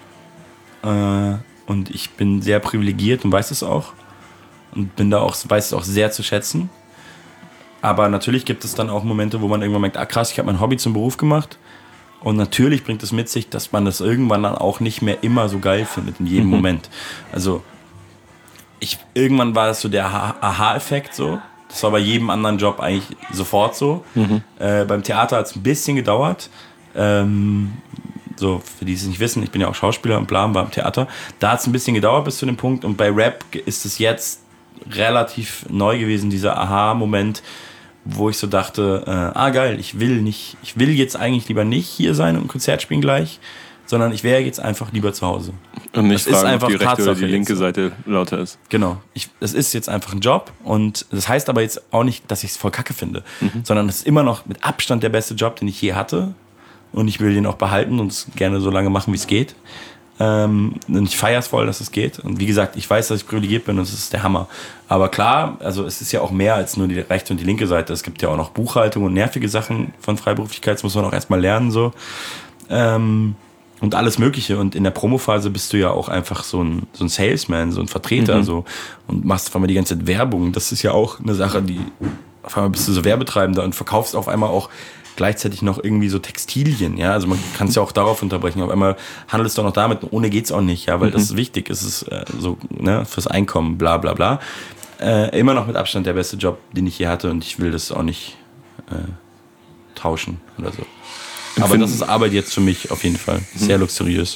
[SPEAKER 3] Äh, und ich bin sehr privilegiert und weiß es auch. Und bin da auch, weiß es auch sehr zu schätzen. Aber natürlich gibt es dann auch Momente, wo man irgendwann merkt, ah krass, ich habe mein Hobby zum Beruf gemacht. Und natürlich bringt es mit sich, dass man das irgendwann dann auch nicht mehr immer so geil findet, in jedem
[SPEAKER 2] Mhm.
[SPEAKER 3] Moment. Also ich, irgendwann war das so der Ha- Aha-Effekt so. Das war bei jedem anderen Job eigentlich sofort so.
[SPEAKER 2] Mhm.
[SPEAKER 3] Äh, beim Theater hat es ein bisschen gedauert. Ähm, so, für die es nicht wissen, ich bin ja auch Schauspieler und bla, war im Theater. Da hat es ein bisschen gedauert bis zu dem Punkt. Und bei Rap ist es jetzt relativ neu gewesen, dieser Aha-Moment, wo ich so dachte, äh, ah geil, ich will nicht, ich will jetzt eigentlich lieber nicht hier sein und ein Konzert spielen gleich, sondern ich wäre jetzt einfach lieber zu Hause.
[SPEAKER 2] Und nicht
[SPEAKER 3] Das ist
[SPEAKER 2] fragen, ob
[SPEAKER 3] einfach
[SPEAKER 2] die rechte oder
[SPEAKER 3] Tatsache
[SPEAKER 2] die linke
[SPEAKER 3] jetzt.
[SPEAKER 2] Seite lauter ist.
[SPEAKER 3] Genau. Ich, das ist jetzt einfach ein Job und das heißt aber jetzt auch nicht, dass ich es voll kacke finde,
[SPEAKER 2] Mhm.
[SPEAKER 3] sondern es ist immer noch mit Abstand der beste Job, den ich je hatte und ich will den auch behalten und es gerne so lange machen, wie es geht. Ähm, und ich feiere es voll, dass es geht. Und wie gesagt, ich weiß, dass ich privilegiert bin und es ist der Hammer. Aber klar, also es ist ja auch mehr als nur die rechte und die linke Seite. Es gibt ja auch noch Buchhaltung und nervige Sachen von Freiberuflichkeit. Das muss man auch erstmal lernen so. Ähm, und alles Mögliche. Und in der Promophase bist du ja auch einfach so ein, so ein Salesman, so ein Vertreter
[SPEAKER 2] Mhm.
[SPEAKER 3] so und machst auf einmal die ganze Zeit Werbung. Das ist ja auch eine Sache, die auf einmal bist du so Werbetreibender und verkaufst auf einmal auch gleichzeitig noch irgendwie so Textilien, ja, also man kann es ja auch darauf unterbrechen, auf einmal handelst du auch noch damit, ohne geht's auch nicht, ja, weil
[SPEAKER 2] Mhm.
[SPEAKER 3] das ist wichtig, es ist äh, so, ne, fürs Einkommen, bla bla bla. Äh, immer noch mit Abstand der beste Job, den ich je hatte und ich will das auch nicht äh, tauschen oder so. Aber
[SPEAKER 2] Empfinden-
[SPEAKER 3] das ist Arbeit jetzt für mich auf jeden Fall, sehr luxuriös.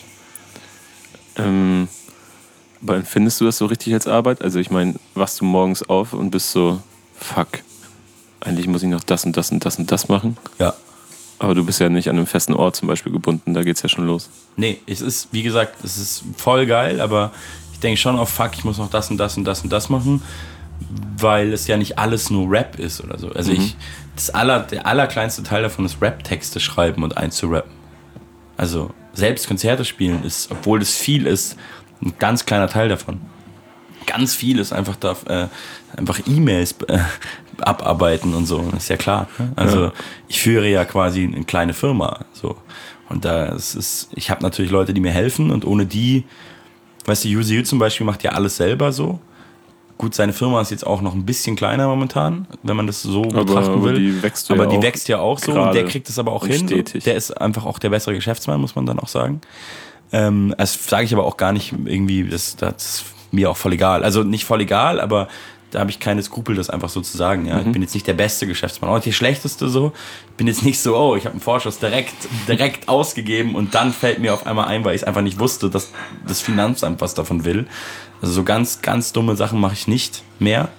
[SPEAKER 2] Ähm, aber empfindest du das so richtig als Arbeit? Also ich meine, wachst du morgens auf und bist so, fuck, eigentlich muss ich noch das und das und das und das machen?
[SPEAKER 3] Ja.
[SPEAKER 2] Aber du bist ja nicht an einem festen Ort zum Beispiel gebunden, da geht's ja schon los.
[SPEAKER 3] Nee, es ist, wie gesagt, es ist voll geil, aber ich denke schon auf, fuck, ich muss noch das und das und das und das machen, weil es ja nicht alles nur Rap ist oder so. Also mhm. ich, das aller, der allerkleinste Teil davon ist Rap-Texte schreiben und einzurappen. Also selbst Konzerte spielen ist, obwohl das viel ist, ein ganz kleiner Teil davon. Ganz viel ist einfach da, äh, einfach E-Mails äh, abarbeiten und so, das ist ja klar. Ne? Also ja. ich führe ja quasi eine kleine Firma, so. Und da ist es, ich habe natürlich Leute, die mir helfen und ohne die, weißt du, U Z U zum Beispiel macht ja alles selber so. Gut, seine Firma ist jetzt auch noch ein bisschen kleiner momentan, wenn man das so
[SPEAKER 2] aber,
[SPEAKER 3] betrachten
[SPEAKER 2] aber
[SPEAKER 3] will.
[SPEAKER 2] Die wächst
[SPEAKER 3] aber
[SPEAKER 2] ja
[SPEAKER 3] die
[SPEAKER 2] auch
[SPEAKER 3] wächst ja auch so und der kriegt es aber auch hin.
[SPEAKER 2] Stetig.
[SPEAKER 3] Der ist einfach auch der bessere Geschäftsmann, muss man dann auch sagen. Ähm, das sage ich aber auch gar nicht irgendwie, das, das ist mir auch voll egal. Also nicht voll egal, aber da habe ich keine Skrupel, das einfach so zu sagen. Ja? Mhm. Ich bin jetzt nicht der beste Geschäftsmann, auch nicht der schlechteste so. Ich bin jetzt nicht so, oh, ich habe einen Vorschuss direkt, direkt ausgegeben und dann fällt mir auf einmal ein, weil ich es einfach nicht wusste, dass das Finanzamt was davon will. Also so ganz, ganz dumme Sachen mache ich nicht mehr.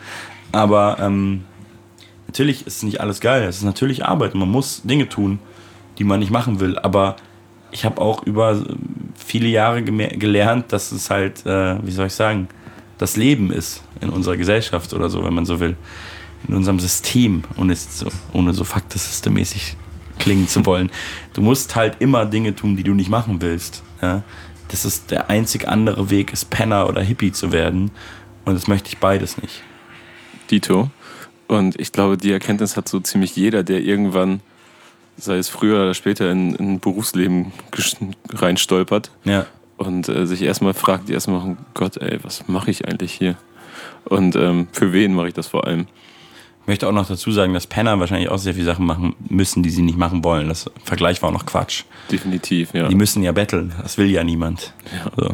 [SPEAKER 3] Aber ähm, natürlich ist nicht alles geil. Es ist natürlich Arbeit. Man muss Dinge tun, die man nicht machen will. Aber ich habe auch über viele Jahre geme- gelernt, dass es halt, äh, wie soll ich sagen, das Leben ist in unserer Gesellschaft oder so, wenn man so will. In unserem System, ohne so, ohne so faktensystemäßig klingen zu wollen. Du musst halt immer Dinge tun, die du nicht machen willst. Ja? Das ist der einzig andere Weg, ist Penner oder Hippie zu werden. Und das möchte ich beides nicht.
[SPEAKER 2] Dito. Und ich glaube, die Erkenntnis hat so ziemlich jeder, der irgendwann, sei es früher oder später, in, in ein Berufsleben reinstolpert.
[SPEAKER 3] Ja.
[SPEAKER 2] Und äh, sich erstmal fragt, erstmal, oh Gott, ey, was mache ich eigentlich hier? Und ähm, für wen mache ich das vor allem?
[SPEAKER 3] Ich möchte auch noch dazu sagen, dass Penner wahrscheinlich auch sehr viele Sachen machen müssen, die sie nicht machen wollen. Das Vergleich war auch noch Quatsch.
[SPEAKER 2] Definitiv, ja.
[SPEAKER 3] Die müssen ja betteln, das will ja niemand.
[SPEAKER 2] Ja.
[SPEAKER 3] So.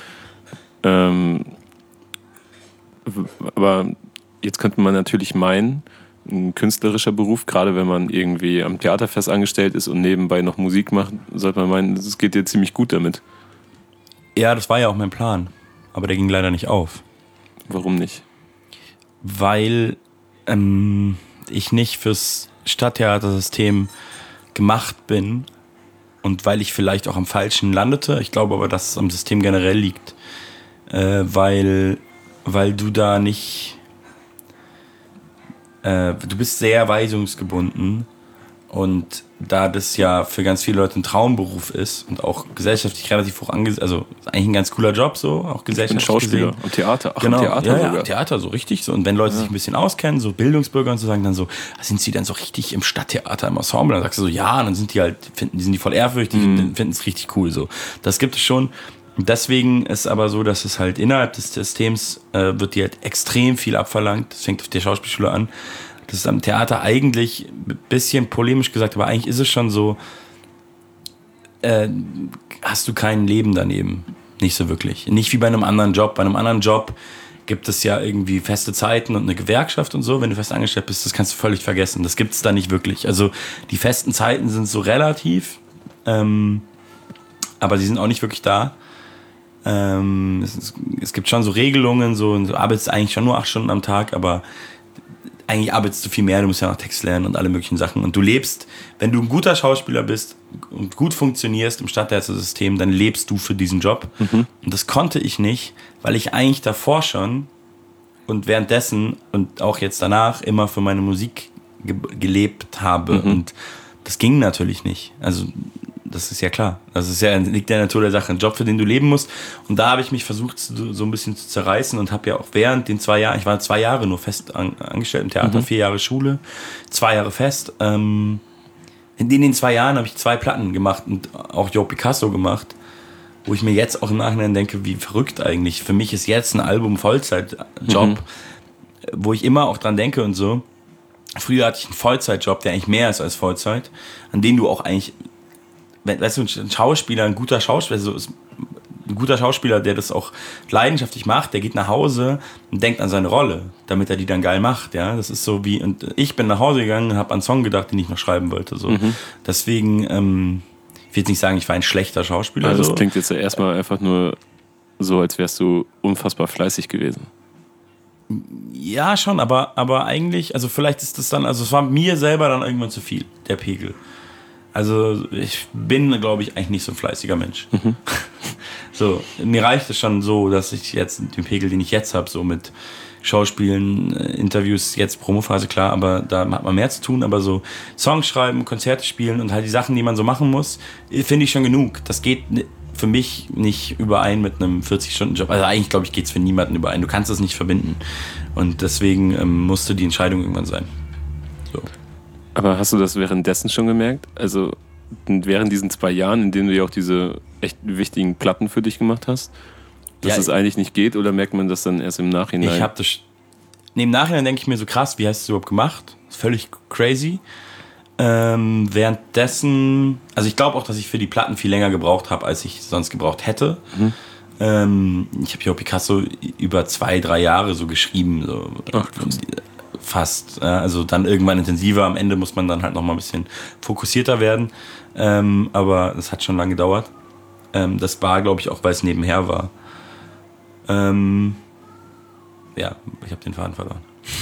[SPEAKER 2] Ähm, aber jetzt könnte man natürlich meinen, ein künstlerischer Beruf, gerade wenn man irgendwie am Theaterfest angestellt ist und nebenbei noch Musik macht, sollte man meinen, es geht dir ziemlich gut damit.
[SPEAKER 3] Ja, das war ja auch mein Plan, aber der ging leider nicht auf.
[SPEAKER 2] Warum nicht?
[SPEAKER 3] Weil ähm, ich nicht fürs Stadttheatersystem gemacht bin und weil ich vielleicht auch am Falschen landete. Ich glaube aber, dass es am System generell liegt, äh, weil, weil du da nicht... Äh, du bist sehr weisungsgebunden und da das ja für ganz viele Leute ein Traumberuf ist und auch gesellschaftlich relativ hoch angesehen, also ist eigentlich ein ganz cooler Job so, auch gesellschaftlich
[SPEAKER 2] ich bin Schauspieler
[SPEAKER 3] gesehen.
[SPEAKER 2] am Theater, ach,
[SPEAKER 3] genau,
[SPEAKER 2] am Theater
[SPEAKER 3] ja,
[SPEAKER 2] sogar.
[SPEAKER 3] ja, Theater so richtig so. Und wenn Leute ja. sich ein bisschen auskennen, so Bildungsbürger und so, sagen dann so, sind sie dann so richtig im Stadttheater, im Ensemble? Dann sagst du so, ja, und dann sind die halt, finden, die sind die voll ehrfürchtig
[SPEAKER 2] mhm.
[SPEAKER 3] und finden es richtig cool so. Das gibt es schon. Deswegen ist aber so, dass es halt innerhalb des Systems äh, wird dir halt extrem viel abverlangt. Das fängt auf der Schauspielschule an. Das ist am Theater eigentlich ein bisschen polemisch gesagt, aber eigentlich ist es schon so, äh, hast du kein Leben daneben. Nicht so wirklich. Nicht wie bei einem anderen Job. Bei einem anderen Job gibt es ja irgendwie feste Zeiten und eine Gewerkschaft und so. Wenn du fest angestellt bist, das kannst du völlig vergessen. Das gibt es da nicht wirklich. Also die festen Zeiten sind so relativ, ähm, aber sie sind auch nicht wirklich da. Ähm, es, ist, es gibt schon so Regelungen, so, du arbeitest eigentlich schon nur acht Stunden am Tag, aber eigentlich arbeitest du viel mehr, du musst ja noch Text lernen und alle möglichen Sachen. Und du lebst, wenn du ein guter Schauspieler bist und gut funktionierst im Stadttheatersystem, dann lebst du für diesen Job. Mhm. Und das konnte ich nicht, weil ich eigentlich davor schon und währenddessen und auch jetzt danach immer für meine Musik ge- gelebt habe. Mhm. Und das ging natürlich nicht. Also das ist ja klar. Das ist ja, liegt in der Natur der Sache. Ein Job, für den du leben musst. Und da habe ich mich versucht, so, so ein bisschen zu zerreißen und habe ja auch während den zwei Jahren, ich war zwei Jahre nur fest an, angestellt im Theater, mhm. vier Jahre Schule, zwei Jahre fest. Ähm, in den zwei Jahren habe ich zwei Platten gemacht und auch Joe Picasso gemacht, wo ich mir jetzt auch im Nachhinein denke, wie verrückt eigentlich. Für mich ist jetzt ein Album Vollzeitjob, mhm. wo ich immer auch dran denke und so. Früher hatte ich einen Vollzeitjob, der eigentlich mehr ist als Vollzeit, an den du auch eigentlich, weißt du, ein Schauspieler, ein guter Schauspieler, also ein guter Schauspieler, der das auch leidenschaftlich macht, der geht nach Hause und denkt an seine Rolle, damit er die dann geil macht, ja. Das ist so wie, und ich bin nach Hause gegangen und habe an einen Song gedacht, den ich noch schreiben wollte, so. Mhm. Deswegen, ähm, ich will jetzt nicht sagen, ich war ein schlechter Schauspieler.
[SPEAKER 2] Also das
[SPEAKER 3] so.
[SPEAKER 2] klingt jetzt ja erstmal einfach nur so, als wärst du unfassbar fleißig gewesen.
[SPEAKER 3] Ja, schon, aber, aber eigentlich, also vielleicht ist das dann, also es war mir selber dann irgendwann zu viel, der Pegel. Also ich bin, glaube ich, eigentlich nicht so ein fleißiger Mensch. Mhm. So, mir reicht es schon so, dass ich jetzt den Pegel, den ich jetzt habe, so mit Schauspielen, Interviews, jetzt Promophase, klar, aber da hat man mehr zu tun, aber so Songs schreiben, Konzerte spielen und halt die Sachen, die man so machen muss, finde ich schon genug. Das geht für mich nicht überein mit einem vierzig-Stunden-Job. Also eigentlich, glaube ich, geht es für niemanden überein. Du kannst es nicht verbinden. Und deswegen ähm, musste die Entscheidung irgendwann sein. So.
[SPEAKER 2] Aber hast du das währenddessen schon gemerkt? Also während diesen zwei Jahren, in denen du ja auch diese echt wichtigen Platten für dich gemacht hast, dass ja, es eigentlich nicht geht, oder merkt man das dann erst im Nachhinein?
[SPEAKER 3] Ich habe das... Nee, im Nachhinein denke ich mir so, krass, wie hast du es überhaupt gemacht? Das ist völlig crazy. Ähm, währenddessen... Also ich glaube auch, dass ich für die Platten viel länger gebraucht habe, als ich sonst gebraucht hätte. Mhm. Ähm, ich habe ja auch Picasso über zwei, drei Jahre so geschrieben. So. Ach, fast. Ja, also dann irgendwann intensiver. Am Ende muss man dann halt nochmal ein bisschen fokussierter werden. Ähm, aber das hat schon lange gedauert. Ähm, das war, glaube ich, auch, weil es nebenher war. Ähm, ja, ich habe den Faden verloren.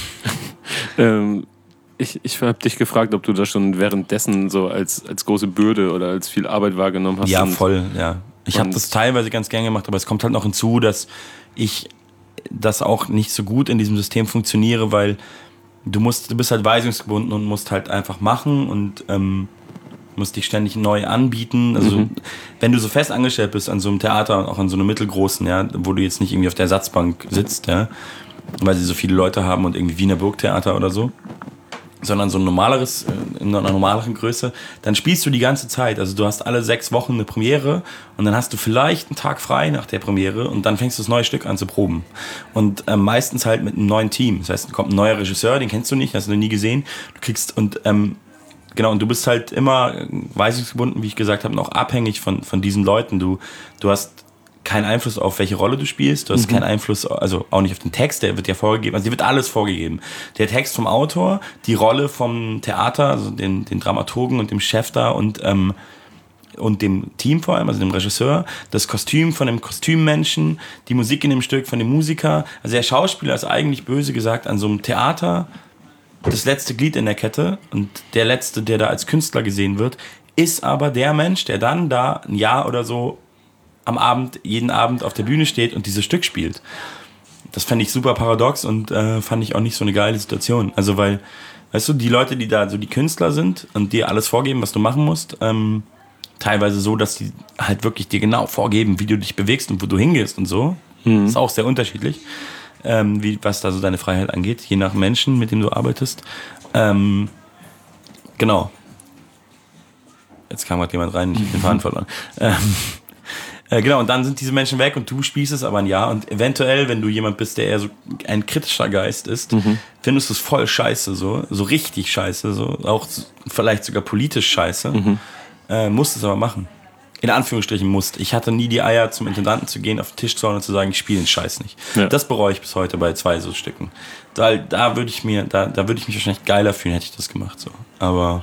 [SPEAKER 2] ähm, ich ich habe dich gefragt, ob du das schon währenddessen so als, als große Bürde oder als viel Arbeit wahrgenommen hast.
[SPEAKER 3] Ja, voll, ja. Ich habe das teilweise ganz gern gemacht, aber es kommt halt noch hinzu, dass ich das auch nicht so gut in diesem System funktioniere, weil du musst, du bist halt weisungsgebunden und musst halt einfach machen und ähm, musst dich ständig neu anbieten. Also mhm. wenn du so fest angestellt bist an so einem Theater, auch an so einem mittelgroßen, ja, wo du jetzt nicht irgendwie auf der Ersatzbank sitzt, ja, weil sie so viele Leute haben und irgendwie Wiener Burgtheater oder so, sondern so ein normaleres, in einer normaleren Größe, dann spielst du die ganze Zeit. Also du hast alle sechs Wochen eine Premiere und dann hast du vielleicht einen Tag frei nach der Premiere und dann fängst du das neue Stück an zu proben. Und äh, meistens halt mit einem neuen Team. Das heißt, kommt ein neuer Regisseur, den kennst du nicht, hast du noch nie gesehen. Du kriegst und ähm, genau, und du bist halt immer weisungsgebunden, wie ich gesagt habe, noch abhängig von, von diesen Leuten. Du, du hast keinen Einfluss auf welche Rolle du spielst, du hast mhm. keinen Einfluss, also auch nicht auf den Text, der wird ja vorgegeben, also dir wird alles vorgegeben. Der Text vom Autor, die Rolle vom Theater, also den, den Dramaturgen und dem Chef da und, ähm, und dem Team vor allem, also dem Regisseur, das Kostüm von dem Kostümmenschen, die Musik in dem Stück von dem Musiker. Also der Schauspieler ist eigentlich böse gesagt an so einem Theater das letzte Glied in der Kette und der letzte, der da als Künstler gesehen wird, ist aber der Mensch, der dann da ein Jahr oder so am Abend, jeden Abend auf der Bühne steht und dieses Stück spielt. Das fand ich super paradox und äh, fand ich auch nicht so eine geile Situation. Also weil, weißt du, die Leute, die da so die Künstler sind und dir alles vorgeben, was du machen musst, ähm, teilweise so, dass die halt wirklich dir genau vorgeben, wie du dich bewegst und wo du hingehst und so. Mhm. Ist auch sehr unterschiedlich, ähm, wie, was da so deine Freiheit angeht, je nach Menschen, mit dem du arbeitest. Ähm, genau. Jetzt kam gerade jemand rein, ich habe den Faden verloren. Ähm, Äh, genau, und dann sind diese Menschen weg und du spielst es aber ein Jahr und eventuell, wenn du jemand bist, der eher so ein kritischer Geist ist, mhm. findest du es voll scheiße, so, so richtig scheiße, so, auch vielleicht sogar politisch scheiße, mhm. äh, musst es aber machen. In Anführungsstrichen musst. Ich hatte nie die Eier, zum Intendanten zu gehen, auf den Tisch zu hauen und zu sagen, ich spiele den Scheiß nicht. Ja. Das bereue ich bis heute bei zwei so Stücken. Da, da würde ich mir, da, da würde ich mich wahrscheinlich geiler fühlen, hätte ich das gemacht, so. Aber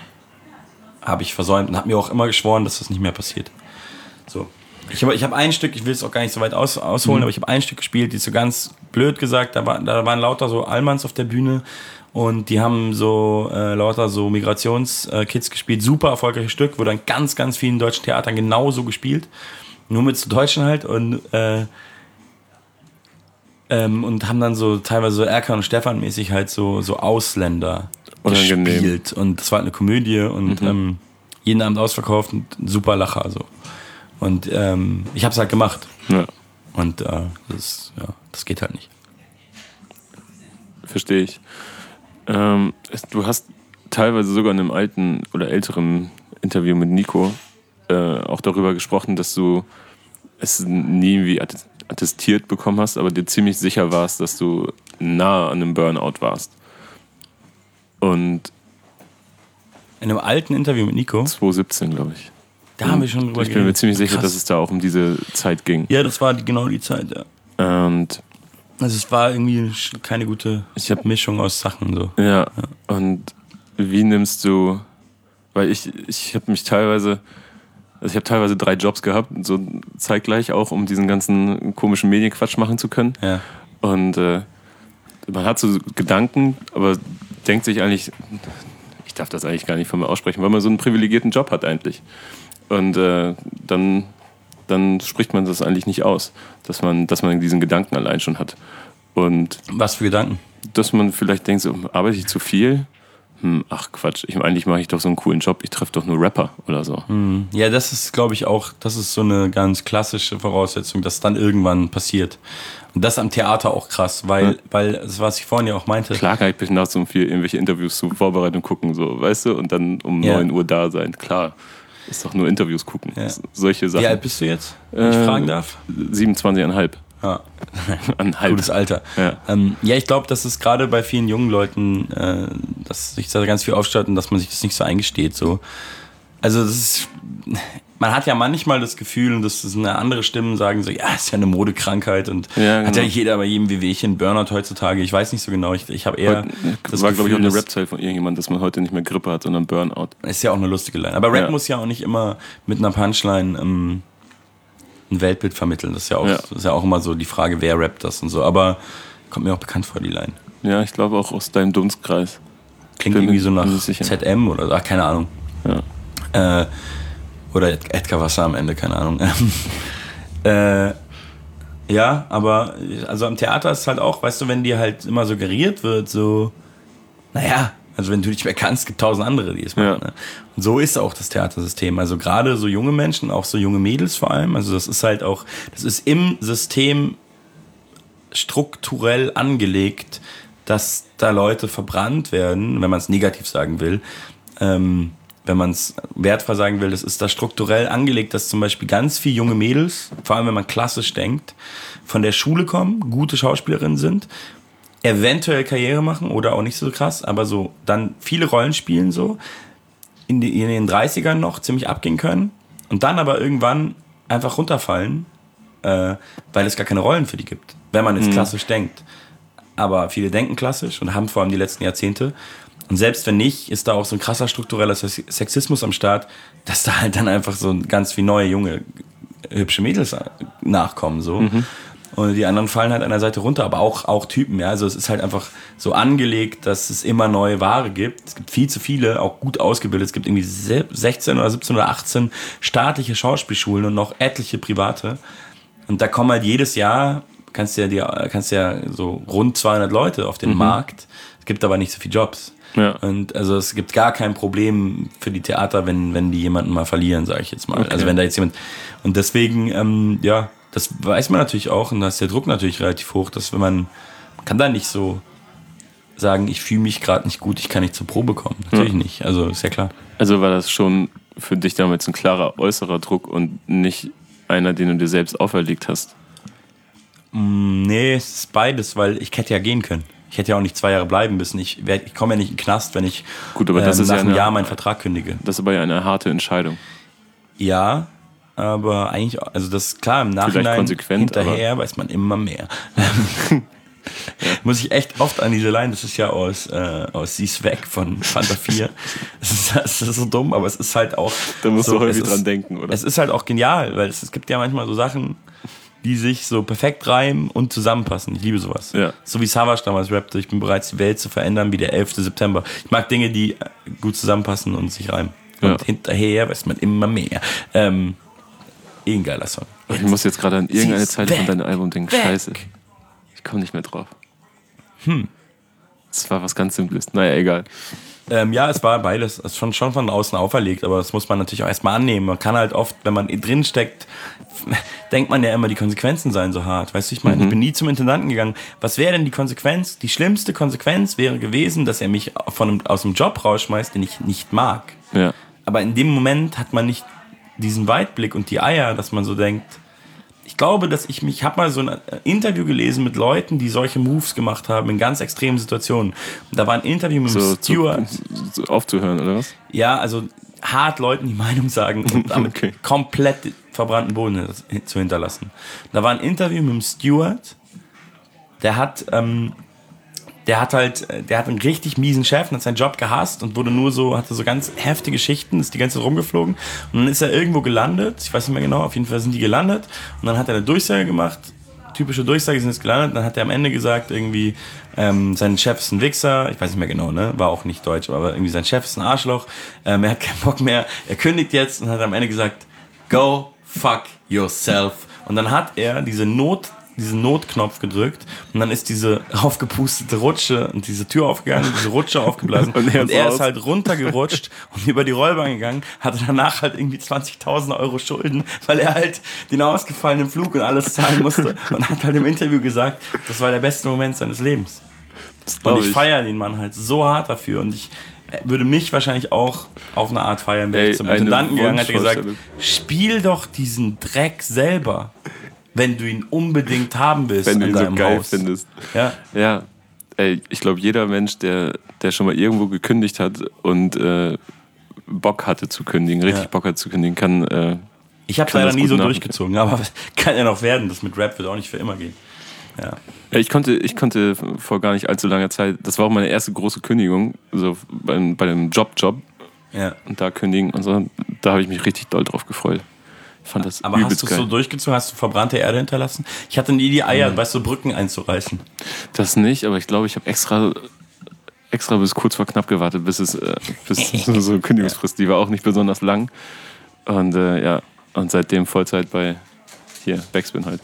[SPEAKER 3] habe ich versäumt und habe mir auch immer geschworen, dass das nicht mehr passiert. So. Ich habe ich hab ein Stück, ich will es auch gar nicht so weit aus, ausholen, mhm. aber ich habe ein Stück gespielt, die ist so ganz blöd gesagt, da, war, da waren lauter so Allmanns auf der Bühne und die haben so äh, lauter so Migrationskids gespielt, super erfolgreiches Stück, wurde an ganz, ganz vielen deutschen Theatern genauso gespielt, nur mit so Deutschen halt und äh, ähm, und haben dann so teilweise so Erkan und Stefan mäßig halt so, so Ausländer Unangenehm. gespielt und das war halt eine Komödie und mhm. ähm, jeden Abend ausverkauft und super Lacher so. Und ähm, ich habe es halt gemacht. Ja. Und äh, das, ja, das geht halt nicht.
[SPEAKER 2] Verstehe ich. Ähm, du hast teilweise sogar in einem alten oder älteren Interview mit Nico äh, auch darüber gesprochen, dass du es nie irgendwie attestiert bekommen hast, aber dir ziemlich sicher warst, dass du nah an einem Burnout warst. Und
[SPEAKER 3] in einem alten Interview mit Nico?
[SPEAKER 2] zwanzig siebzehn, glaube ich.
[SPEAKER 3] Da haben wir schon drüber
[SPEAKER 2] Ich bin mir ziemlich sicher, Krass. dass es da auch um diese Zeit ging.
[SPEAKER 3] Ja, das war die, genau die Zeit, ja.
[SPEAKER 2] Und
[SPEAKER 3] also es war irgendwie keine gute ich hab, Mischung aus Sachen. So.
[SPEAKER 2] Ja, ja, und wie nimmst du, weil ich, ich habe mich teilweise, also ich habe teilweise drei Jobs gehabt, so zeitgleich auch, um diesen ganzen komischen Medienquatsch machen zu können.
[SPEAKER 3] Ja. Und
[SPEAKER 2] äh, man hat so Gedanken, aber denkt sich eigentlich, ich darf das eigentlich gar nicht von mir aussprechen, weil man so einen privilegierten Job hat eigentlich. Und äh, dann, dann spricht man das eigentlich nicht aus, dass man, dass man diesen Gedanken allein schon hat. Und
[SPEAKER 3] was für Gedanken?
[SPEAKER 2] Dass man vielleicht denkt, so, arbeite ich zu viel? Hm, ach Quatsch, ich, eigentlich mache ich doch so einen coolen Job, ich treffe doch nur Rapper oder so.
[SPEAKER 3] Hm. Ja, das ist, glaube ich, auch, das ist so eine ganz klassische Voraussetzung, dass dann irgendwann passiert. Und das am Theater auch krass, weil, ja. weil das, was ich vorhin ja auch meinte.
[SPEAKER 2] Klar kann ich bis nachts um vier irgendwelche Interviews zur Vorbereitung gucken, so, weißt du, und dann um ja. neun Uhr da sein, klar. Ist doch nur Interviews gucken, ja. solche Sachen.
[SPEAKER 3] Wie alt bist du jetzt, wenn ich äh, fragen darf?
[SPEAKER 2] siebenundzwanzig Komma fünf.
[SPEAKER 3] Ja. Gutes Alter. Ja, ähm, ja ich glaube, dass es gerade bei vielen jungen Leuten, äh, dass sich da ganz viel aufstaut und dass man sich das nicht so eingesteht. So. Also das ist, man hat ja manchmal das Gefühl, und das ist eine andere Stimmen sagen so, ja, ist ja eine Modekrankheit und ja, genau. hat ja jeder bei jedem Wehwehchen Burnout heutzutage. Ich weiß nicht so genau. Ich, ich habe eher.
[SPEAKER 2] Heute, das war, glaube ich, auch eine Rap-Zeit von irgendjemandem, dass man heute nicht mehr Grippe hat, sondern Burnout.
[SPEAKER 3] Ist ja auch eine lustige Line. Aber Rap ja. muss ja auch nicht immer mit einer Punchline ähm, ein Weltbild vermitteln. Das ist ja auch, ja. das ist ja auch immer so die Frage, wer rappt das und so. Aber kommt mir auch bekannt vor, die Line.
[SPEAKER 2] Ja, ich glaube auch aus deinem Dunstkreis.
[SPEAKER 3] Klingt irgendwie so nach Z M oder so. Ach, keine Ahnung. Ja. Äh, oder Edgar Wasser am Ende, keine Ahnung. äh, ja, aber also am Theater ist es halt auch, weißt du, wenn dir halt immer suggeriert wird, so, naja, also wenn du dich mehr kannst, gibt tausend andere, die es machen. Ja. Ne? Und so ist auch das Theatersystem. Also gerade so junge Menschen, auch so junge Mädels vor allem, also das ist halt auch, das ist im System strukturell angelegt, dass da Leute verbrannt werden, wenn man es negativ sagen will, ähm, wenn man es wertvoll sagen will, das ist da strukturell angelegt, dass zum Beispiel ganz viele junge Mädels, vor allem wenn man klassisch denkt, von der Schule kommen, gute Schauspielerinnen sind, eventuell Karriere machen oder auch nicht so krass, aber so dann viele Rollen spielen so, in, die, in den dreißigern noch ziemlich abgehen können und dann aber irgendwann einfach runterfallen, äh, weil es gar keine Rollen für die gibt, wenn man jetzt mhm. klassisch denkt. Aber viele denken klassisch und haben vor allem die letzten Jahrzehnte. Und selbst wenn nicht, ist da auch so ein krasser struktureller Sexismus am Start, dass da halt dann einfach so ganz viele neue, junge, hübsche Mädels nachkommen. So. Mhm. Und die anderen fallen halt an der Seite runter, aber auch, auch Typen. Ja? Also es ist halt einfach so angelegt, dass es immer neue Ware gibt. Es gibt viel zu viele, auch gut ausgebildet. Es gibt irgendwie sechzehn oder siebzehn oder achtzehn staatliche Schauspielschulen und noch etliche private. Und da kommen halt jedes Jahr, kannst du ja, kannst ja so rund zweihundert Leute auf den mhm. Markt. Es gibt aber nicht so viele Jobs. Ja. Und also es gibt gar kein Problem für die Theater, wenn, wenn die jemanden mal verlieren, sage ich jetzt mal. Okay. Also wenn da jetzt jemand. Und deswegen, ähm, ja, das weiß man natürlich auch, und da ist der Druck natürlich relativ hoch, dass wenn man, man kann da nicht so sagen, ich fühle mich gerade nicht gut, ich kann nicht zur Probe kommen. Natürlich ja. nicht, also ist ja klar.
[SPEAKER 2] Also war das schon für dich damals ein klarer äußerer Druck und nicht einer, den du dir selbst auferlegt hast?
[SPEAKER 3] Mm, nee, es ist beides, weil ich hätte ja gehen können. Ich hätte ja auch nicht zwei Jahre bleiben müssen. Ich, ich komme ja nicht in den Knast, wenn ich
[SPEAKER 2] Gut, aber das
[SPEAKER 3] ähm,
[SPEAKER 2] ist
[SPEAKER 3] nach
[SPEAKER 2] ja
[SPEAKER 3] einem
[SPEAKER 2] eine,
[SPEAKER 3] Jahr meinen Vertrag kündige.
[SPEAKER 2] Das ist aber ja eine harte Entscheidung.
[SPEAKER 3] Ja, aber eigentlich, also das klar, im Nachhinein hinterher weiß man immer mehr. ja. Muss ich echt oft an diese Line, das ist ja aus, äh, aus Sie ist weg von Fanta vier. Das ist, das ist so dumm, aber es ist halt auch.
[SPEAKER 2] Da musst
[SPEAKER 3] so,
[SPEAKER 2] du häufig
[SPEAKER 3] ist,
[SPEAKER 2] dran denken, oder?
[SPEAKER 3] Es ist halt auch genial, weil es, es gibt ja manchmal so Sachen, die sich so perfekt reimen und zusammenpassen. Ich liebe sowas. Ja. So wie Savage damals rappte, ich bin bereit, die Welt zu verändern wie der elfte September. Ich mag Dinge, die gut zusammenpassen und sich reimen. Und ja. hinterher weiß man immer mehr. Ähm, eh ein geiler Song.
[SPEAKER 2] Ich muss jetzt gerade an irgendeine Zeile von deinem Album denken. Weg. Scheiße. Ich komme nicht mehr drauf. Hm. Das war was ganz Simples. Naja, egal.
[SPEAKER 3] Ähm, ja, es war beides. Es ist schon, schon von außen auferlegt, aber das muss man natürlich auch erstmal annehmen. Man kann halt oft, wenn man drin steckt, denkt man ja immer, die Konsequenzen seien so hart. Weißt du, ich meine, mhm. ich bin nie zum Intendanten gegangen. Was wäre denn die Konsequenz? Die schlimmste Konsequenz wäre gewesen, dass er mich von einem, aus dem Job rausschmeißt, den ich nicht mag. Ja. Aber in dem Moment hat man nicht diesen Weitblick und die Eier, dass man so denkt, ich glaube, dass ich mich, ich habe mal so ein Interview gelesen mit Leuten, die solche Moves gemacht haben in ganz extremen Situationen. Und da war ein Interview mit
[SPEAKER 2] so,
[SPEAKER 3] dem Steward.
[SPEAKER 2] So aufzuhören, oder was?
[SPEAKER 3] Ja, also hart Leuten die Meinung sagen und damit okay. komplett verbrannten Boden zu hinterlassen. Da war ein Interview mit dem Steward, der hat, ähm, der hat halt, der hat einen richtig miesen Chef und hat seinen Job gehasst und wurde nur so, hatte so ganz heftige Schichten, ist die ganze Zeit rumgeflogen und dann ist er irgendwo gelandet, ich weiß nicht mehr genau, auf jeden Fall sind die gelandet und dann hat er eine Durchsage gemacht typische Durchsage, sind jetzt gelandet. Dann hat er am Ende gesagt, irgendwie, ähm, sein Chef ist ein Wichser. Ich weiß nicht mehr genau, ne? War auch nicht deutsch, aber irgendwie sein Chef ist ein Arschloch. Ähm, er hat keinen Bock mehr. Er kündigt jetzt und hat am Ende gesagt, go fuck yourself. Und dann hat er diese Not, diesen Notknopf gedrückt und dann ist diese aufgepustete Rutsche und diese Tür aufgegangen, diese Rutsche aufgeblasen und er, und er ist halt runtergerutscht und über die Rollbahn gegangen, hatte danach halt irgendwie zwanzigtausend Euro Schulden, weil er halt den ausgefallenen Flug und alles zahlen musste und hat halt im Interview gesagt, das war der beste Moment seines Lebens. Und ich, ich. feiere den Mann halt so hart dafür und ich würde mich wahrscheinlich auch auf eine Art feiern, wenn Ey, ich zum Intendanten gegangen hätte gesagt, spiel doch diesen Dreck selber. Wenn du ihn unbedingt haben willst,
[SPEAKER 2] wenn du ihn so geil
[SPEAKER 3] Haus.
[SPEAKER 2] findest.
[SPEAKER 3] Ja.
[SPEAKER 2] Ja. Ey, ich glaube, jeder Mensch, der, der schon mal irgendwo gekündigt hat und äh, Bock hatte zu kündigen, richtig ja. Bock hatte zu kündigen, kann. Äh,
[SPEAKER 3] ich habe es leider nie so durchgezogen, aber kann ja noch werden. Das mit Rap wird auch nicht für immer gehen. Ja.
[SPEAKER 2] Ja, ich konnte, ich konnte vor gar nicht allzu langer Zeit, das war auch meine erste große Kündigung, so bei, bei dem Job-Job.
[SPEAKER 3] Ja.
[SPEAKER 2] Und da kündigen und so, da habe ich mich richtig doll drauf gefreut. Ich fand das
[SPEAKER 3] Aber hast du es so durchgezogen? Hast du verbrannte Erde hinterlassen? Ich hatte nie die Eier, mhm. weißt du, Brücken einzureißen.
[SPEAKER 2] Das nicht, aber ich glaube, ich habe extra, extra bis kurz vor knapp gewartet, bis es äh, bis so eine Kündigungsfrist, die war auch nicht besonders lang. Und äh, ja, und seitdem Vollzeit bei hier, Backspin halt.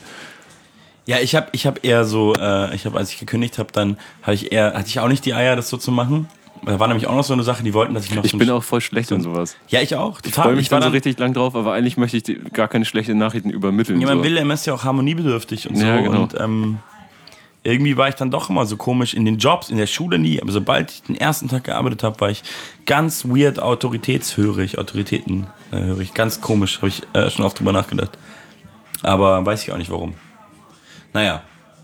[SPEAKER 3] Ja, ich habe ich hab eher so, äh, ich habe, als ich gekündigt habe, dann hatte ich eher, hatte ich auch nicht die Eier, das so zu machen. Da war nämlich auch noch so eine Sache, die wollten, dass ich noch
[SPEAKER 2] Ich
[SPEAKER 3] so
[SPEAKER 2] bin auch voll schlecht in sowas.
[SPEAKER 3] Ja, ich auch.
[SPEAKER 2] Total. Ich freue mich ich dann so richtig lang drauf, aber eigentlich möchte ich die, gar keine schlechten Nachrichten übermitteln.
[SPEAKER 3] Ja, man
[SPEAKER 2] so.
[SPEAKER 3] will, er ist ja auch harmoniebedürftig und so.
[SPEAKER 2] Ja, genau.
[SPEAKER 3] Und ähm, irgendwie war ich dann doch immer so komisch in den Jobs, in der Schule nie. Aber sobald ich den ersten Tag gearbeitet habe, war ich ganz weird autoritätshörig, Autoritäten äh, hörig. Ganz komisch, habe ich äh, schon oft drüber nachgedacht. Aber weiß ich auch nicht warum. Naja.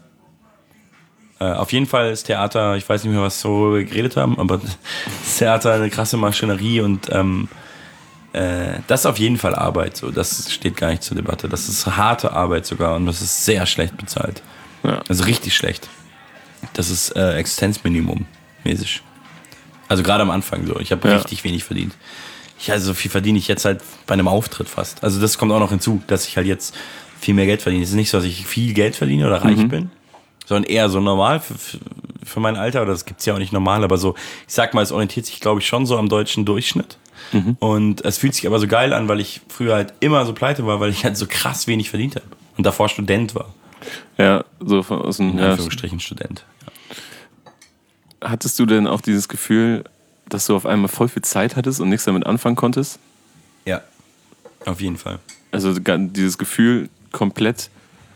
[SPEAKER 3] Auf jeden Fall ist Theater, ich weiß nicht mehr, was so geredet haben, aber das Theater eine krasse Maschinerie und ähm, äh, das ist auf jeden Fall Arbeit. So. Das steht gar nicht zur Debatte. Das ist harte Arbeit sogar und das ist sehr schlecht bezahlt.
[SPEAKER 2] Ja.
[SPEAKER 3] Also richtig schlecht. Das ist äh, Existenzminimum mäßig. Also gerade am Anfang so. Ich habe ja. richtig wenig verdient. Ich, also so viel verdiene ich jetzt halt bei einem Auftritt fast. Also das kommt auch noch hinzu, dass ich halt jetzt viel mehr Geld verdiene. Es ist nicht so, dass ich viel Geld verdiene oder reich mhm. bin. Sondern eher so normal für, für mein Alter, oder das gibt's ja auch nicht normal, aber so, ich sag mal, es orientiert sich, glaube ich, schon so am deutschen Durchschnitt. Mhm. Und es fühlt sich aber so geil an, weil ich früher halt immer so pleite war, weil ich halt so krass wenig verdient habe und davor Student war.
[SPEAKER 2] Ja, so von aus dem
[SPEAKER 3] In Anführungsstrichen ja. Student.
[SPEAKER 2] Ja. Hattest du denn auch dieses Gefühl, dass du auf einmal voll viel Zeit hattest und nichts damit anfangen konntest?
[SPEAKER 3] Ja, auf jeden Fall.
[SPEAKER 2] Also dieses Gefühl komplett.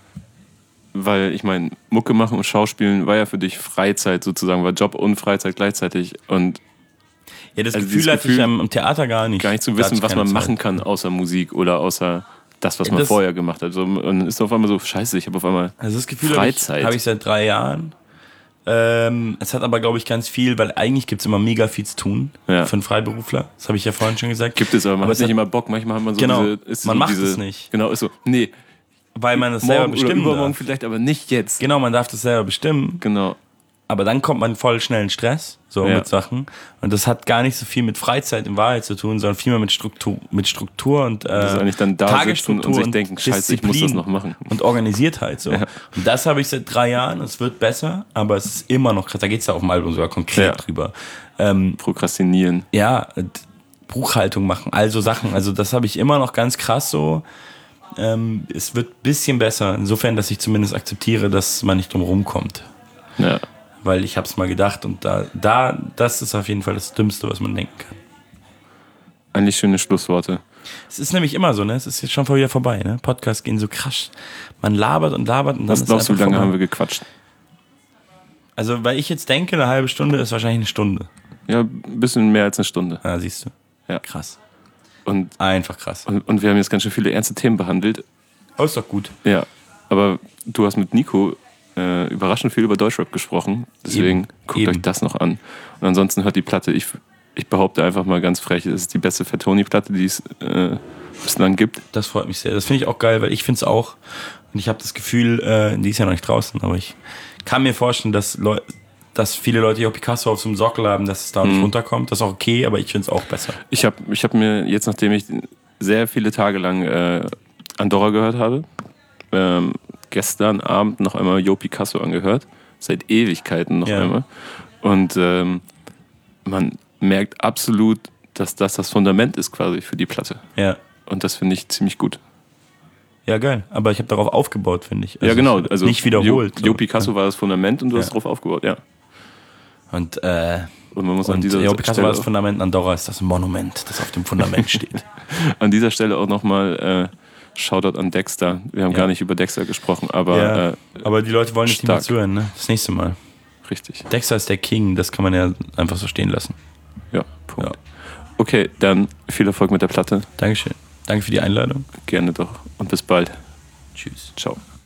[SPEAKER 2] Weil ich meine, Mucke machen und Schauspielen war ja für dich Freizeit sozusagen, war Job und Freizeit gleichzeitig. Und
[SPEAKER 3] ja, das also Gefühl hatte Gefühl, ich am Theater gar nicht.
[SPEAKER 2] Gar nicht zu wissen, was man Zeit. machen kann, außer Musik oder außer das, was ja, man das vorher gemacht hat. So, und dann ist auf einmal so, scheiße, ich habe auf einmal
[SPEAKER 3] also das Gefühl
[SPEAKER 2] Freizeit.
[SPEAKER 3] Habe ich, hab ich seit drei Jahren. Ähm, es hat aber, glaube ich, ganz viel, weil eigentlich gibt es immer mega viel zu tun
[SPEAKER 2] ja.
[SPEAKER 3] für einen Freiberufler. Das habe ich ja vorhin schon gesagt.
[SPEAKER 2] Gibt es, aber man aber hat nicht immer Bock. Manchmal hat man so
[SPEAKER 3] genau,
[SPEAKER 2] diese... Ist
[SPEAKER 3] man
[SPEAKER 2] so
[SPEAKER 3] macht
[SPEAKER 2] diese,
[SPEAKER 3] es nicht.
[SPEAKER 2] Genau, ist so, nee...
[SPEAKER 3] Weil man das selber bestimmen
[SPEAKER 2] oder übermorgen
[SPEAKER 3] darf.
[SPEAKER 2] vielleicht, aber nicht jetzt.
[SPEAKER 3] Genau, man darf das selber bestimmen.
[SPEAKER 2] Genau.
[SPEAKER 3] Aber dann kommt man voll schnell in Stress, so ja. mit Sachen. Und das hat gar nicht so viel mit Freizeit in Wahrheit zu tun, sondern viel mehr mit Struktur, mit Struktur und äh,
[SPEAKER 2] das ist eigentlich dann da sitzen und sich denken, scheiße, ich muss das noch machen.
[SPEAKER 3] Und Organisiertheit so. Ja. Und das habe ich seit drei Jahren, es wird besser, aber es ist immer noch krass. Da geht es ja auf dem Album sogar konkret ja. drüber. Ähm,
[SPEAKER 2] Prokrastinieren.
[SPEAKER 3] Ja, Buchhaltung machen, also Sachen. Also das habe ich immer noch ganz krass so. Ähm, es wird ein bisschen besser, insofern, dass ich zumindest akzeptiere, dass man nicht drum rumkommt.
[SPEAKER 2] Ja.
[SPEAKER 3] Weil ich habe es mal gedacht und da, da, das ist auf jeden Fall das Dümmste, was man denken kann.
[SPEAKER 2] Eigentlich schöne Schlussworte.
[SPEAKER 3] Es ist nämlich immer so, ne? Es ist jetzt schon wieder vorbei, ne? Podcasts gehen so krass. Man labert und labert und dann
[SPEAKER 2] was
[SPEAKER 3] ist
[SPEAKER 2] glaubst du, wie lange
[SPEAKER 3] vorbei.
[SPEAKER 2] haben wir gequatscht?
[SPEAKER 3] Also, weil ich jetzt denke, eine halbe Stunde ist wahrscheinlich eine Stunde.
[SPEAKER 2] Ja, ein bisschen mehr als eine Stunde.
[SPEAKER 3] Ja, siehst du.
[SPEAKER 2] Ja.
[SPEAKER 3] Krass.
[SPEAKER 2] Und,
[SPEAKER 3] Einfach krass.
[SPEAKER 2] Und, und wir haben jetzt ganz schön viele ernste Themen behandelt.
[SPEAKER 3] Oh, ist doch gut.
[SPEAKER 2] Ja, aber du hast mit Nico äh, überraschend viel über Deutschrap gesprochen. Deswegen Eben. guckt Eben. euch das noch an. Und ansonsten hört die Platte, ich, ich behaupte einfach mal ganz frech, es ist die beste Fatoni-Platte, die es äh, bislang gibt.
[SPEAKER 3] Das freut mich sehr. Das finde ich auch geil, weil ich finde es auch. Und ich habe das Gefühl, äh, die ist ja noch nicht draußen, aber ich kann mir vorstellen, dass Leute... dass viele Leute hier auch Picasso auf so einem Sockel haben, dass es da mhm. nicht runterkommt. Das ist auch okay, aber ich finde es auch besser.
[SPEAKER 2] Ich habe ich hab mir jetzt, nachdem ich sehr viele Tage lang äh, Andorra gehört habe, ähm, gestern Abend noch einmal Joe Picasso angehört. Seit Ewigkeiten noch
[SPEAKER 3] Ja.
[SPEAKER 2] einmal. Und ähm, man merkt absolut, dass das das Fundament ist quasi für die Platte.
[SPEAKER 3] Ja.
[SPEAKER 2] Und das finde ich ziemlich gut.
[SPEAKER 3] Ja, geil. Aber ich habe darauf aufgebaut, finde ich. Also
[SPEAKER 2] ja, genau. Also
[SPEAKER 3] nicht wiederholt.
[SPEAKER 2] Joe Picasso war das Fundament und du
[SPEAKER 3] Ja.
[SPEAKER 2] hast drauf aufgebaut, ja.
[SPEAKER 3] Und, äh,
[SPEAKER 2] Und man muss an
[SPEAKER 3] und
[SPEAKER 2] dieser
[SPEAKER 3] Joe Picasso
[SPEAKER 2] Stelle
[SPEAKER 3] war das
[SPEAKER 2] auch,
[SPEAKER 3] Fundament, Andorra ist das Monument, das auf dem Fundament steht.
[SPEAKER 2] an dieser Stelle auch nochmal äh, Shoutout an Dexter. Wir haben
[SPEAKER 3] Ja.
[SPEAKER 2] gar nicht über Dexter gesprochen, aber
[SPEAKER 3] ja,
[SPEAKER 2] äh,
[SPEAKER 3] aber die Leute wollen jetzt nicht mehr
[SPEAKER 2] stark.
[SPEAKER 3] zuhören, ne? Das nächste Mal.
[SPEAKER 2] richtig.
[SPEAKER 3] Dexter ist der King, das kann man ja einfach so stehen lassen.
[SPEAKER 2] Ja, Punkt.
[SPEAKER 3] Ja.
[SPEAKER 2] Okay, dann viel Erfolg mit der Platte.
[SPEAKER 3] Dankeschön. Danke für die Einladung.
[SPEAKER 2] Gerne doch. Und bis bald.
[SPEAKER 3] Tschüss.
[SPEAKER 2] Ciao.